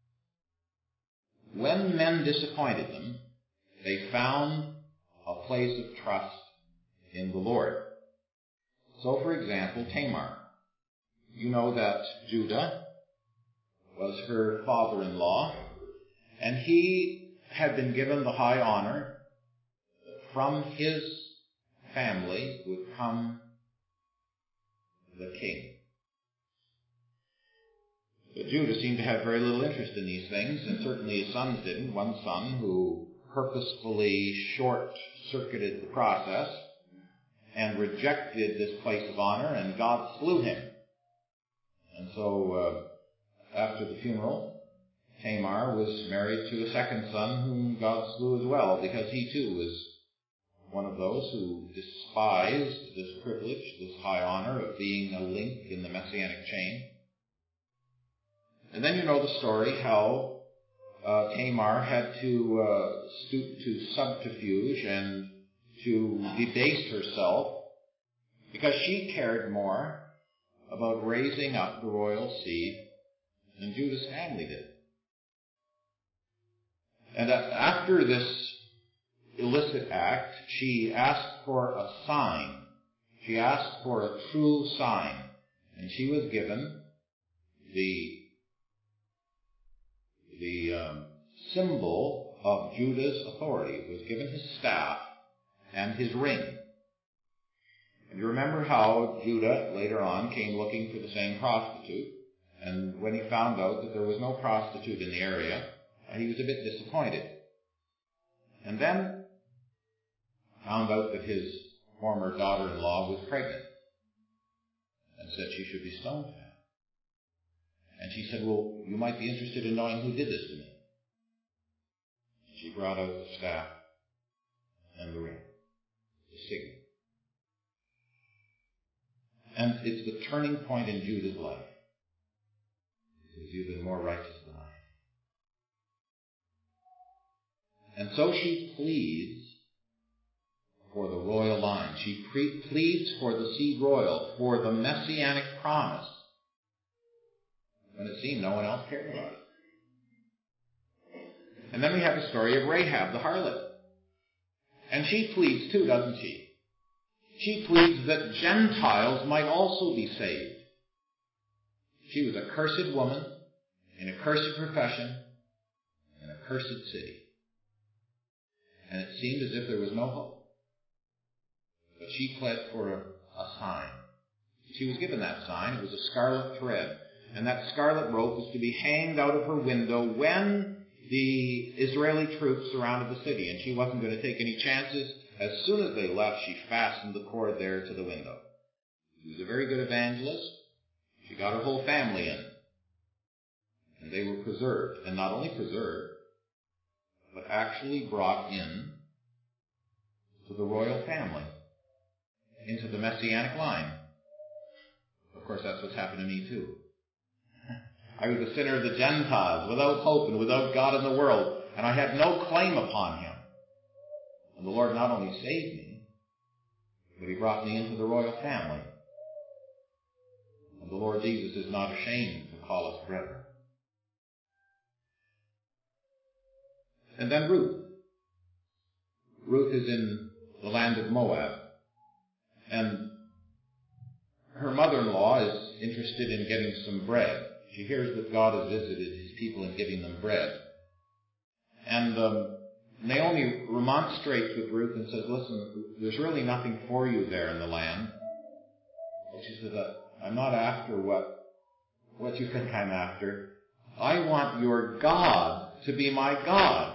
When men disappointed them, they found a place of trust in the Lord. So, for example, Tamar. You know that Judah was her father-in-law, and he had been given the high honor that from his family would come the king. But Judah seemed to have very little interest in these things, and certainly his sons didn't. One son who purposefully short-circuited the process and rejected this place of honor, and God slew him. And so, after the funeral, Tamar was married to a second son whom God slew as well, because he too was one of those who despised this privilege, this high honor of being a link in the messianic chain. And then you know the story, how Tamar had to stoop to subterfuge and to debase herself because she cared more about raising up the royal seed than Judah's family did. And after this illicit act, she asked for a sign. She asked for a true sign. And she was given the symbol of Judah's authority. It was given his staff and his ring. And you remember how Judah later on came looking for the same prostitute, and when he found out that there was no prostitute in the area, he was a bit disappointed. And then found out that his former daughter-in-law was pregnant and said she should be stoned to death. And she said, well, you might be interested in knowing who did this to me. She brought out the staff and the ring, the signet. And it's the turning point in Judah's life. Because you've been more righteous than I. And so she pleads for the royal line. She pleads for the seed royal, for the messianic promise, when it seemed no one else cared about it. And then we have the story of Rahab the harlot. And she pleads too, doesn't she? She pleads that Gentiles might also be saved. She was a cursed woman, in a cursed profession, in a cursed city. And it seemed as if there was no hope. But she pled for a sign. She was given that sign. It was a scarlet thread. And that scarlet rope was to be hanged out of her window when the Israeli troops surrounded the city. And she wasn't going to take any chances. As soon as they left, she fastened the cord there to the window. She was a very good evangelist. She got her whole family in. And they were preserved. And not only preserved, but actually brought in to the royal family, into the messianic line. Of course, that's what's happened to me too. I was a sinner of the Gentiles, without hope and without God in the world, and I had no claim upon him. And the Lord not only saved me, but he brought me into the royal family. And the Lord Jesus is not ashamed to call us brethren. And then Ruth. Ruth is in the land of Moab. And her mother-in-law is interested in getting some bread. She hears that God has visited his people in giving them bread. And Naomi remonstrates with Ruth and says, listen, there's really nothing for you there in the land. And she says, I'm not after what you think I'm after. I want your God to be my God.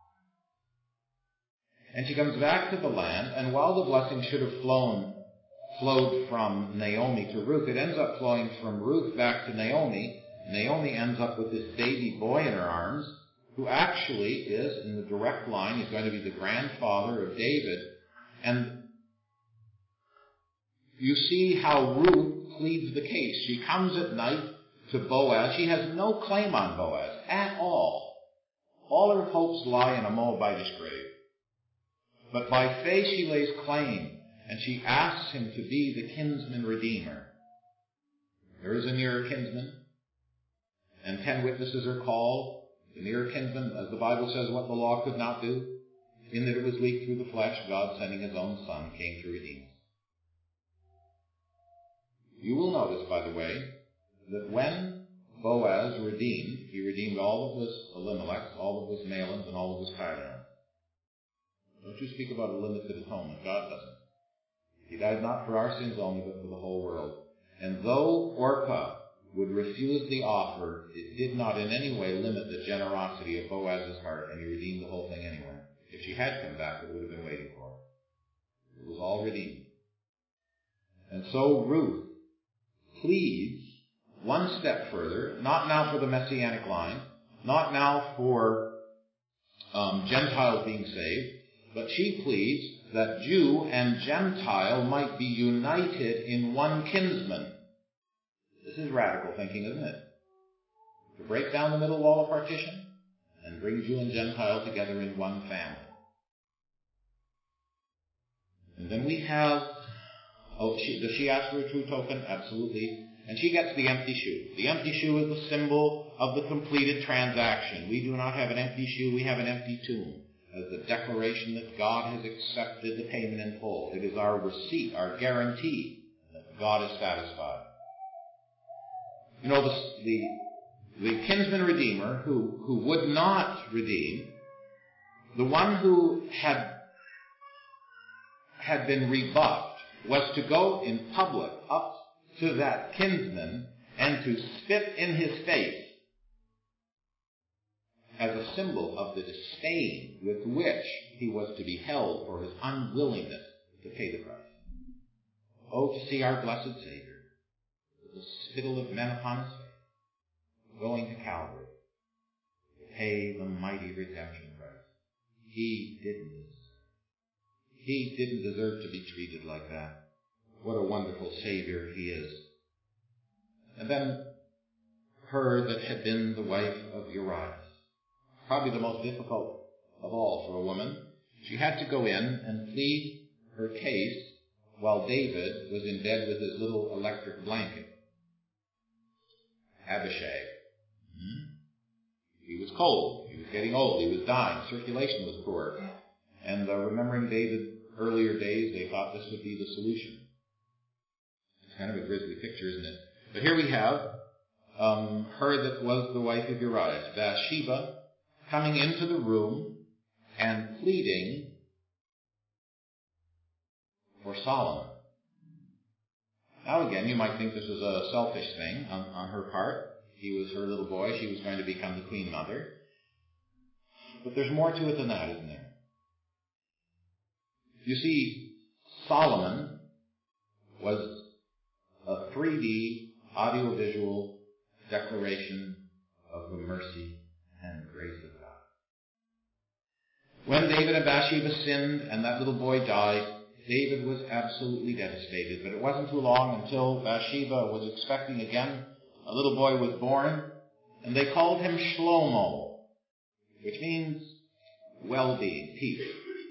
And she comes back to the land, and while the blessing should have flowed from Naomi to Ruth, it ends up flowing from Ruth back to Naomi. Naomi ends up with this baby boy in her arms, who actually is in the direct line. He's going to be the grandfather of David. And you see how Ruth pleads the case. She comes at night to Boaz. She has no claim on Boaz at all. All her hopes lie in a Moabitish grave. But by faith she lays claim, and she asks him to be the kinsman redeemer. There is a nearer kinsman, and 10 witnesses are called. The nearer kinsman, as the Bible says, what the law could not do, in that it was weak through the flesh, God sending his own Son came to redeem us. You will notice, by the way, that when Boaz redeemed, he redeemed all of his Elimelechs, all of his Mahlons, and all of his Chilions. Don't you speak about a limited atonement. God doesn't. He died not for our sins only, but for the whole world. And though Orpah would refuse the offer, it did not in any way limit the generosity of Boaz's heart, and he redeemed the whole thing anyway. If she had come back, it would have been waiting for her. It was all redeemed. And so Ruth pleads one step further, not now for the Messianic line, not now for Gentiles being saved, but she pleads that Jew and Gentile might be united in one kinsman. This is radical thinking, isn't it? To break down the middle wall of partition and bring Jew and Gentile together in one family. And then we have, does she ask for a true token? Absolutely. And she gets the empty shoe. The empty shoe is the symbol of the completed transaction. We do not have an empty shoe, we have an empty tomb, as the declaration that God has accepted the payment in full. It is our receipt, our guarantee that God is satisfied. You know, the kinsman redeemer who would not redeem, the one who had been rebuffed was to go in public up to that kinsman and to spit in his face as a symbol of the disdain with which he was to be held for his unwillingness to pay the price. Oh, to see our blessed Savior, with the spittle of men upon his face, going to Calvary to pay the mighty redemption price. He didn't deserve to be treated like that. What a wonderful Savior he is. And then her that had been the wife of Uriah, probably the most difficult of all for a woman. She had to go in and plead her case while David was in bed with his little electric blanket. Abishag. He was cold. He was getting old. He was dying. Circulation was poor. And remembering David's earlier days, they thought this would be the solution. It's kind of a grisly picture, isn't it? But here we have her that was the wife of Uriah, Bathsheba, coming into the room and pleading for Solomon. Now again, you might think this was a selfish thing on her part. He was her little boy. She was going to become the queen mother. But there's more to it than that, isn't there? You see, Solomon was a 3D audiovisual declaration of the mercy and grace of God. When David and Bathsheba sinned and that little boy died, David was absolutely devastated. But it wasn't too long until Bathsheba was expecting again. A little boy was born, and they called him Shlomo, which means well-being, peace.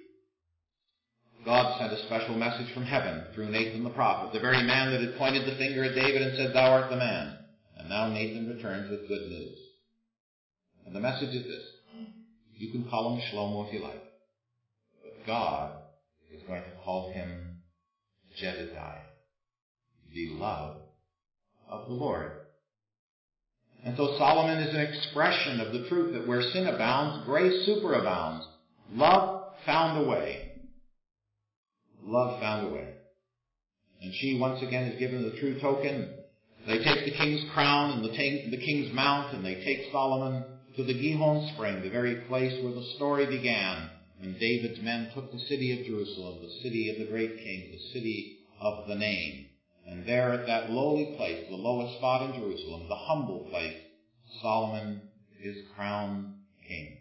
God sent a special message from heaven through Nathan the prophet, the very man that had pointed the finger at David and said, "Thou art the man." And now Nathan returns with good news. And the message is this. You can call him Shlomo if you like. But God is going to call him Jedediah, beloved of the Lord. And so Solomon is an expression of the truth that where sin abounds, grace superabounds. Love found a way. Love found a way. And she once again is given the true token. They take the king's crown and the king's mount, and they take Solomon to the Gihon spring, the very place where the story began, when David's men took the city of Jerusalem, the city of the great king, the city of the name. And there at that lowly place, the lowest spot in Jerusalem, the humble place, Solomon is crowned king.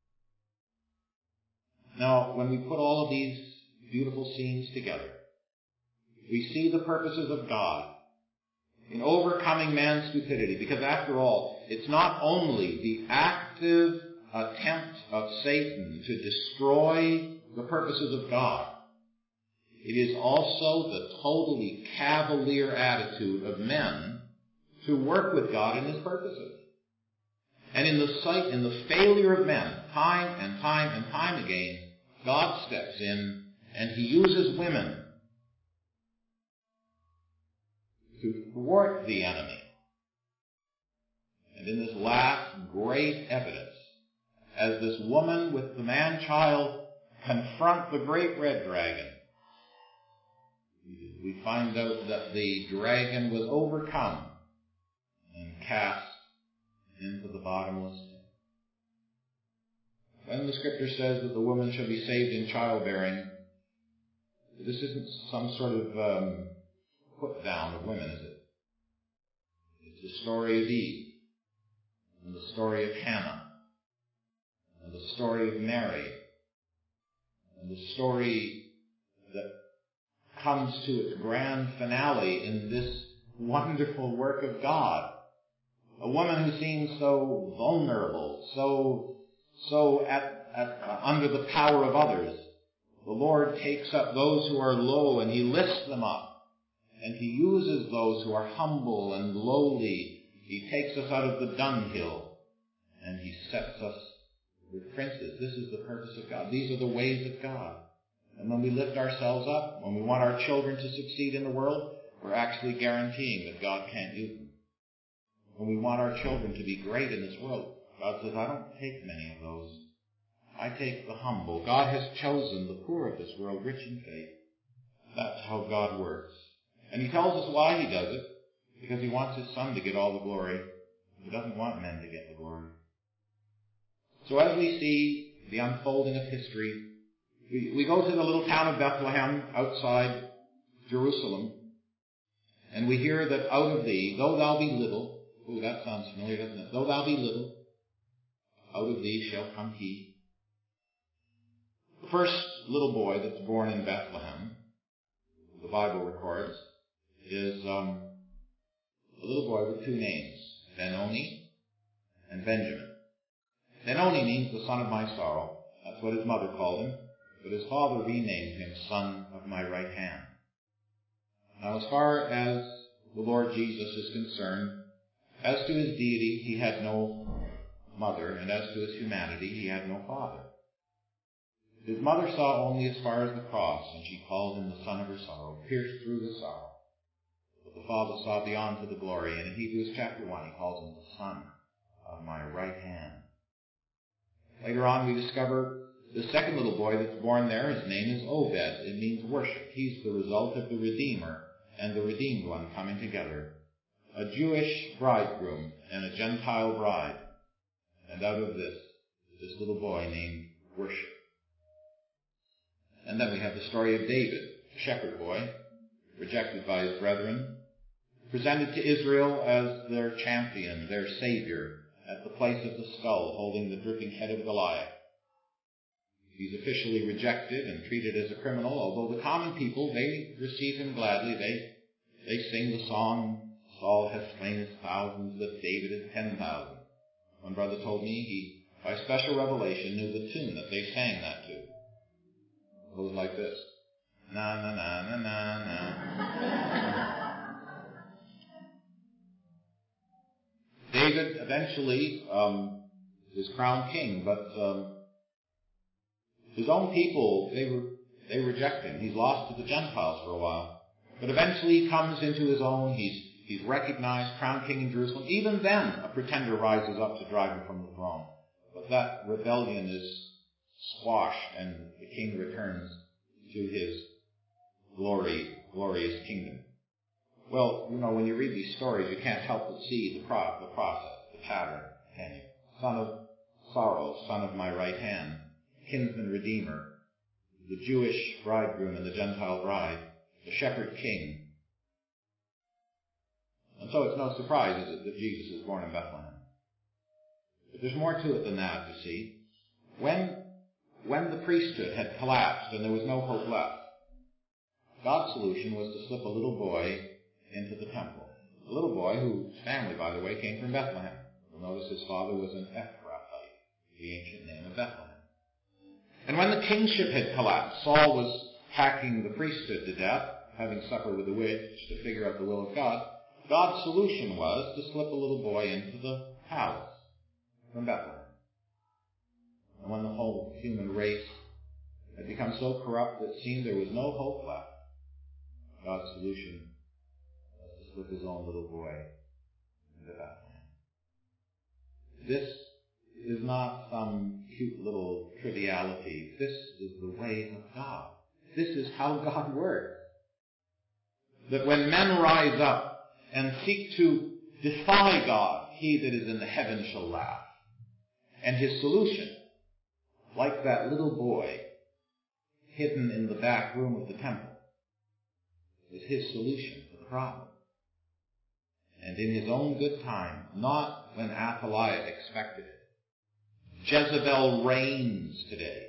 Now, when we put all of these beautiful scenes together, we see the purposes of God in overcoming man's stupidity, because after all, it's not only the active attempt of Satan to destroy the purposes of God, it is also the totally cavalier attitude of men to work with God in his purposes. And in the failure of men, time and time again, God steps in and he uses women to thwart the enemy. And in this last great evidence, as this woman with the man-child confront the great red dragon, we find out that the dragon was overcome and cast into the bottomless pit. When the scripture says that the woman shall be saved in childbearing, this isn't some sort of put down of women, is it? It's the story of Eve, and the story of Hannah, and the story of Mary, and the story that comes to its grand finale in this wonderful work of God. A woman who seems so vulnerable, so under the power of others. The Lord takes up those who are low and he lifts them up. And he uses those who are humble and lowly. He takes us out of the dunghill and he sets us with princes. This is the purpose of God. These are the ways of God. And when we lift ourselves up, when we want our children to succeed in the world, we're actually guaranteeing that God can't use them. When we want our children to be great in this world, God says, I don't take many of those. I take the humble. God has chosen the poor of this world, rich in faith. That's how God works. And he tells us why he does it, because he wants his Son to get all the glory. He doesn't want men to get the glory. So as we see the unfolding of history, we go to the little town of Bethlehem outside Jerusalem, and we hear that out of thee, though thou be little, ooh, that sounds familiar, doesn't it? Though thou be little, out of thee shall come he. The first little boy that's born in Bethlehem, the Bible records, is a little boy with two names, Benoni and Benjamin. Benoni means the son of my sorrow. That's what his mother called him, but his father renamed him son of my right hand. Now, as far as the Lord Jesus is concerned, as to his deity, he had no mother, and as to his humanity, he had no father. His mother saw only as far as the cross, and she called him the son of her sorrow, pierced through the sorrow. But the Father saw beyond to the glory, and in Hebrews chapter 1, he calls him the son of my right hand. Later on, we discover the second little boy that's born there. His name is Obed. It means worship. He's the result of the Redeemer and the redeemed one coming together. A Jewish bridegroom and a Gentile bride. And out of this little boy named Worship. And then we have the story of David, a shepherd boy, rejected by his brethren, presented to Israel as their champion, their savior, at the place of the skull, holding the dripping head of Goliath. He's officially rejected and treated as a criminal, although the common people, they receive him gladly. They sing the song, Saul has slain his thousands, but David his 10,000. One brother told me he, by special revelation, knew the tune that they sang that to. It goes like this. Na, na, na, na, na, na. David eventually is crowned king, but his own people, they reject him. He's lost to the Gentiles for a while. But eventually he comes into his own. He's recognized, crowned king in Jerusalem. Even then, a pretender rises up to drive him from the throne. But that rebellion is squashed, and the king returns to his glorious kingdom. Well, when you read these stories, you can't help but see the process, the pattern, can you? Son of sorrow, son of my right hand, kinsman redeemer, the Jewish bridegroom and the Gentile bride, the shepherd king. And so it's no surprise, is it, that Jesus is born in Bethlehem. But there's more to it than that, you see. When the priesthood had collapsed and there was no hope left, God's solution was to slip a little boy into the temple. A little boy whose family, by the way, came from Bethlehem. You'll notice his father was an Ephrathite, the ancient name of Bethlehem. And when the kingship had collapsed, Saul was hacking the priesthood to death, having supper with a witch to figure out the will of God. God's solution was to slip a little boy into the palace from Bethlehem. And when the whole human race had become so corrupt that it seemed there was no hope left, God's solution was to slip his own little boy into Bethlehem. This is not some cute little triviality. This is the way of God. This is how God works. That when men rise up and seek to defy God, he that is in the heavens shall laugh. And his solution, like that little boy hidden in the back room of the temple, is his solution to the problem. And in his own good time, not when Athaliah expected it. Jezebel reigns today.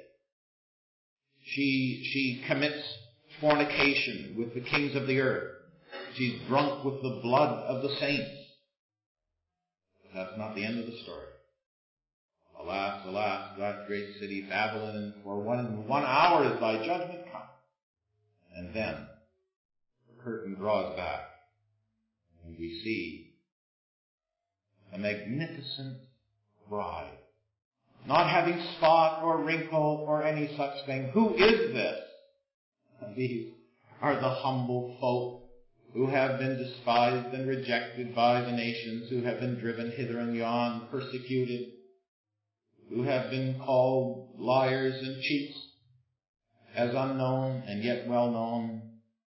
She commits fornication with the kings of the earth. She's drunk with the blood of the saints. But that's not the end of the story. Alas, alas, that great city Babylon, for in 1 hour is thy judgment come. And then the curtain draws back, and we see a magnificent bride, not having spot or wrinkle or any such thing. Who is this? These are the humble folk who have been despised and rejected by the nations, who have been driven hither and yon, persecuted, who have been called liars and cheats, as unknown and yet well known.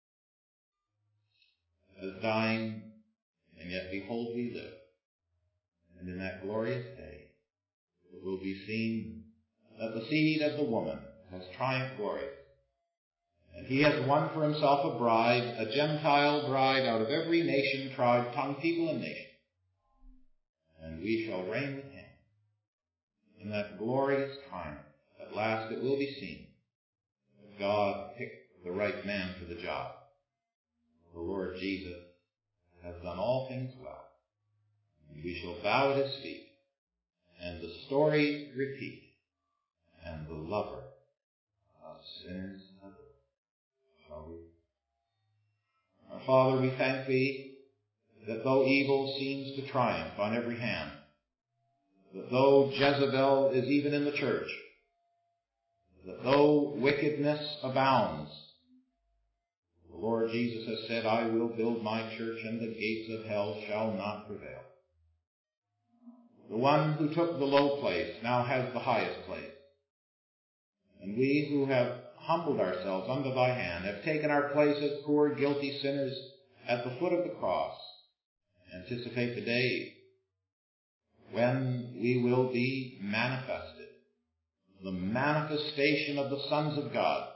as dying, and yet behold we live. And in that glorious day, it will be seen that the seed of the woman has triumphed glorious. And he has won for himself a bride, a Gentile bride out of every nation, tribe, tongue, people, and nation. And we shall reign with him in that glorious triumph. At last it will be seen that God picked the right man for the job. The Lord Jesus has done all things well. And we shall bow at his feet, and the story repeat, and the lover of sinners adore. Shall we? Our Father, we thank thee that though evil seems to triumph on every hand, that though Jezebel is even in the church, that though wickedness abounds, the Lord Jesus has said, I will build my church, and the gates of hell shall not prevail. The one who took the low place now has the highest place. And we who have humbled ourselves under thy hand have taken our place as poor, guilty sinners at the foot of the cross, anticipate the day when we will be manifested, the manifestation of the sons of God,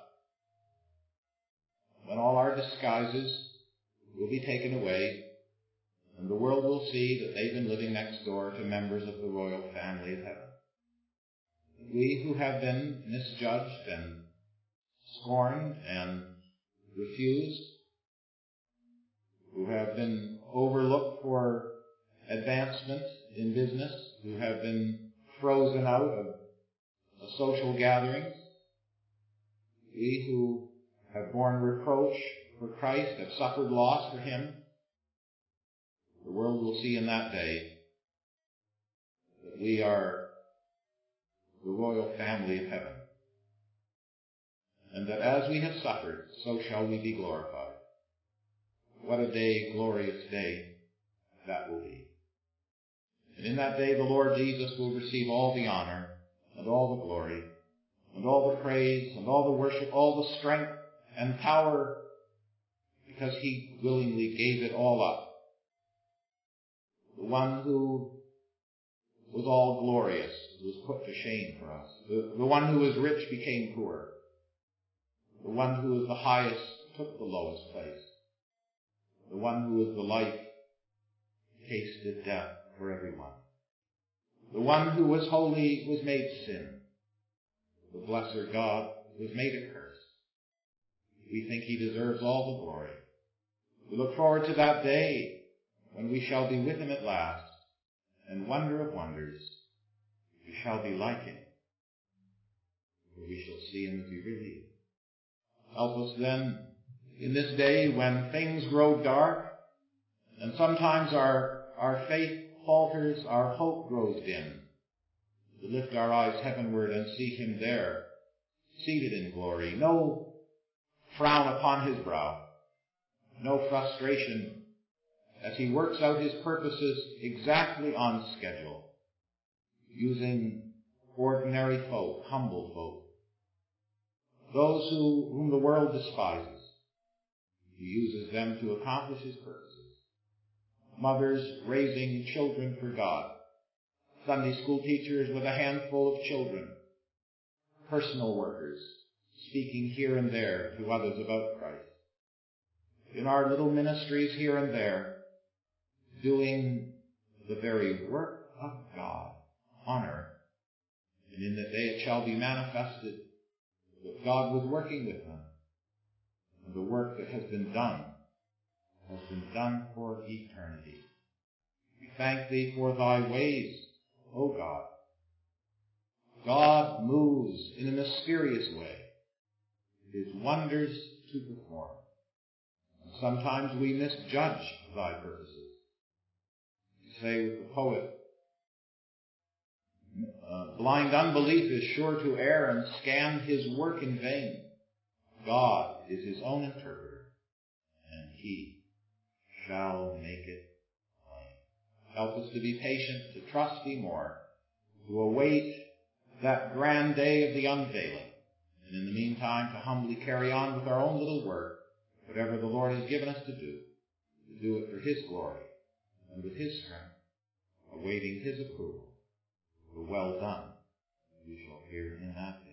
when all our disguises will be taken away, and the world will see that they've been living next door to members of the royal family of heaven. We who have been misjudged and scorned and refused, who have been overlooked for advancement in business, who have been frozen out of social gatherings, we who have borne reproach for Christ, have suffered loss for him, the world will see in that day that we are the royal family of heaven, and that as we have suffered, so shall we be glorified. What a day, glorious day that will be. And in that day the Lord Jesus will receive all the honor and all the glory and all the praise and all the worship, all the strength and power, because he willingly gave it all up. The one who was all glorious was put to shame for us. The one who was rich became poor. The one who was the highest took the lowest place. The one who was the life tasted death for everyone. The one who was holy was made sin. The blessed God was made a curse. We think he deserves all the glory. We look forward to that day when we shall be with him at last, and wonder of wonders, we shall be like him, for we shall see him as he really is. Help us then in this day when things grow dark, and sometimes our faith falters, our hope grows dim, to lift our eyes heavenward and see him there, seated in glory, no frown upon his brow, no frustration, as he works out his purposes exactly on schedule, using ordinary folk, humble folk, those whom the world despises. He uses them to accomplish his purposes. Mothers raising children for God, Sunday school teachers with a handful of children, personal workers speaking here and there to others about Christ. In our little ministries here and there, doing the very work of God on earth. And in that day it shall be manifested that God was working with them. And the work that has been done for eternity. We thank thee for thy ways, O God. God moves in a mysterious way, his wonders to perform. And sometimes we misjudge thy purposes. Say with the poet, blind unbelief is sure to err and scan his work in vain. God is his own interpreter, and he shall make it plain. Help us to be patient, to trust thee more, to await that grand day of the unveiling, and in the meantime to humbly carry on with our own little work, whatever the Lord has given us to do to do it for his glory and with his strength, awaiting his approval. For well done, you shall hear in that day.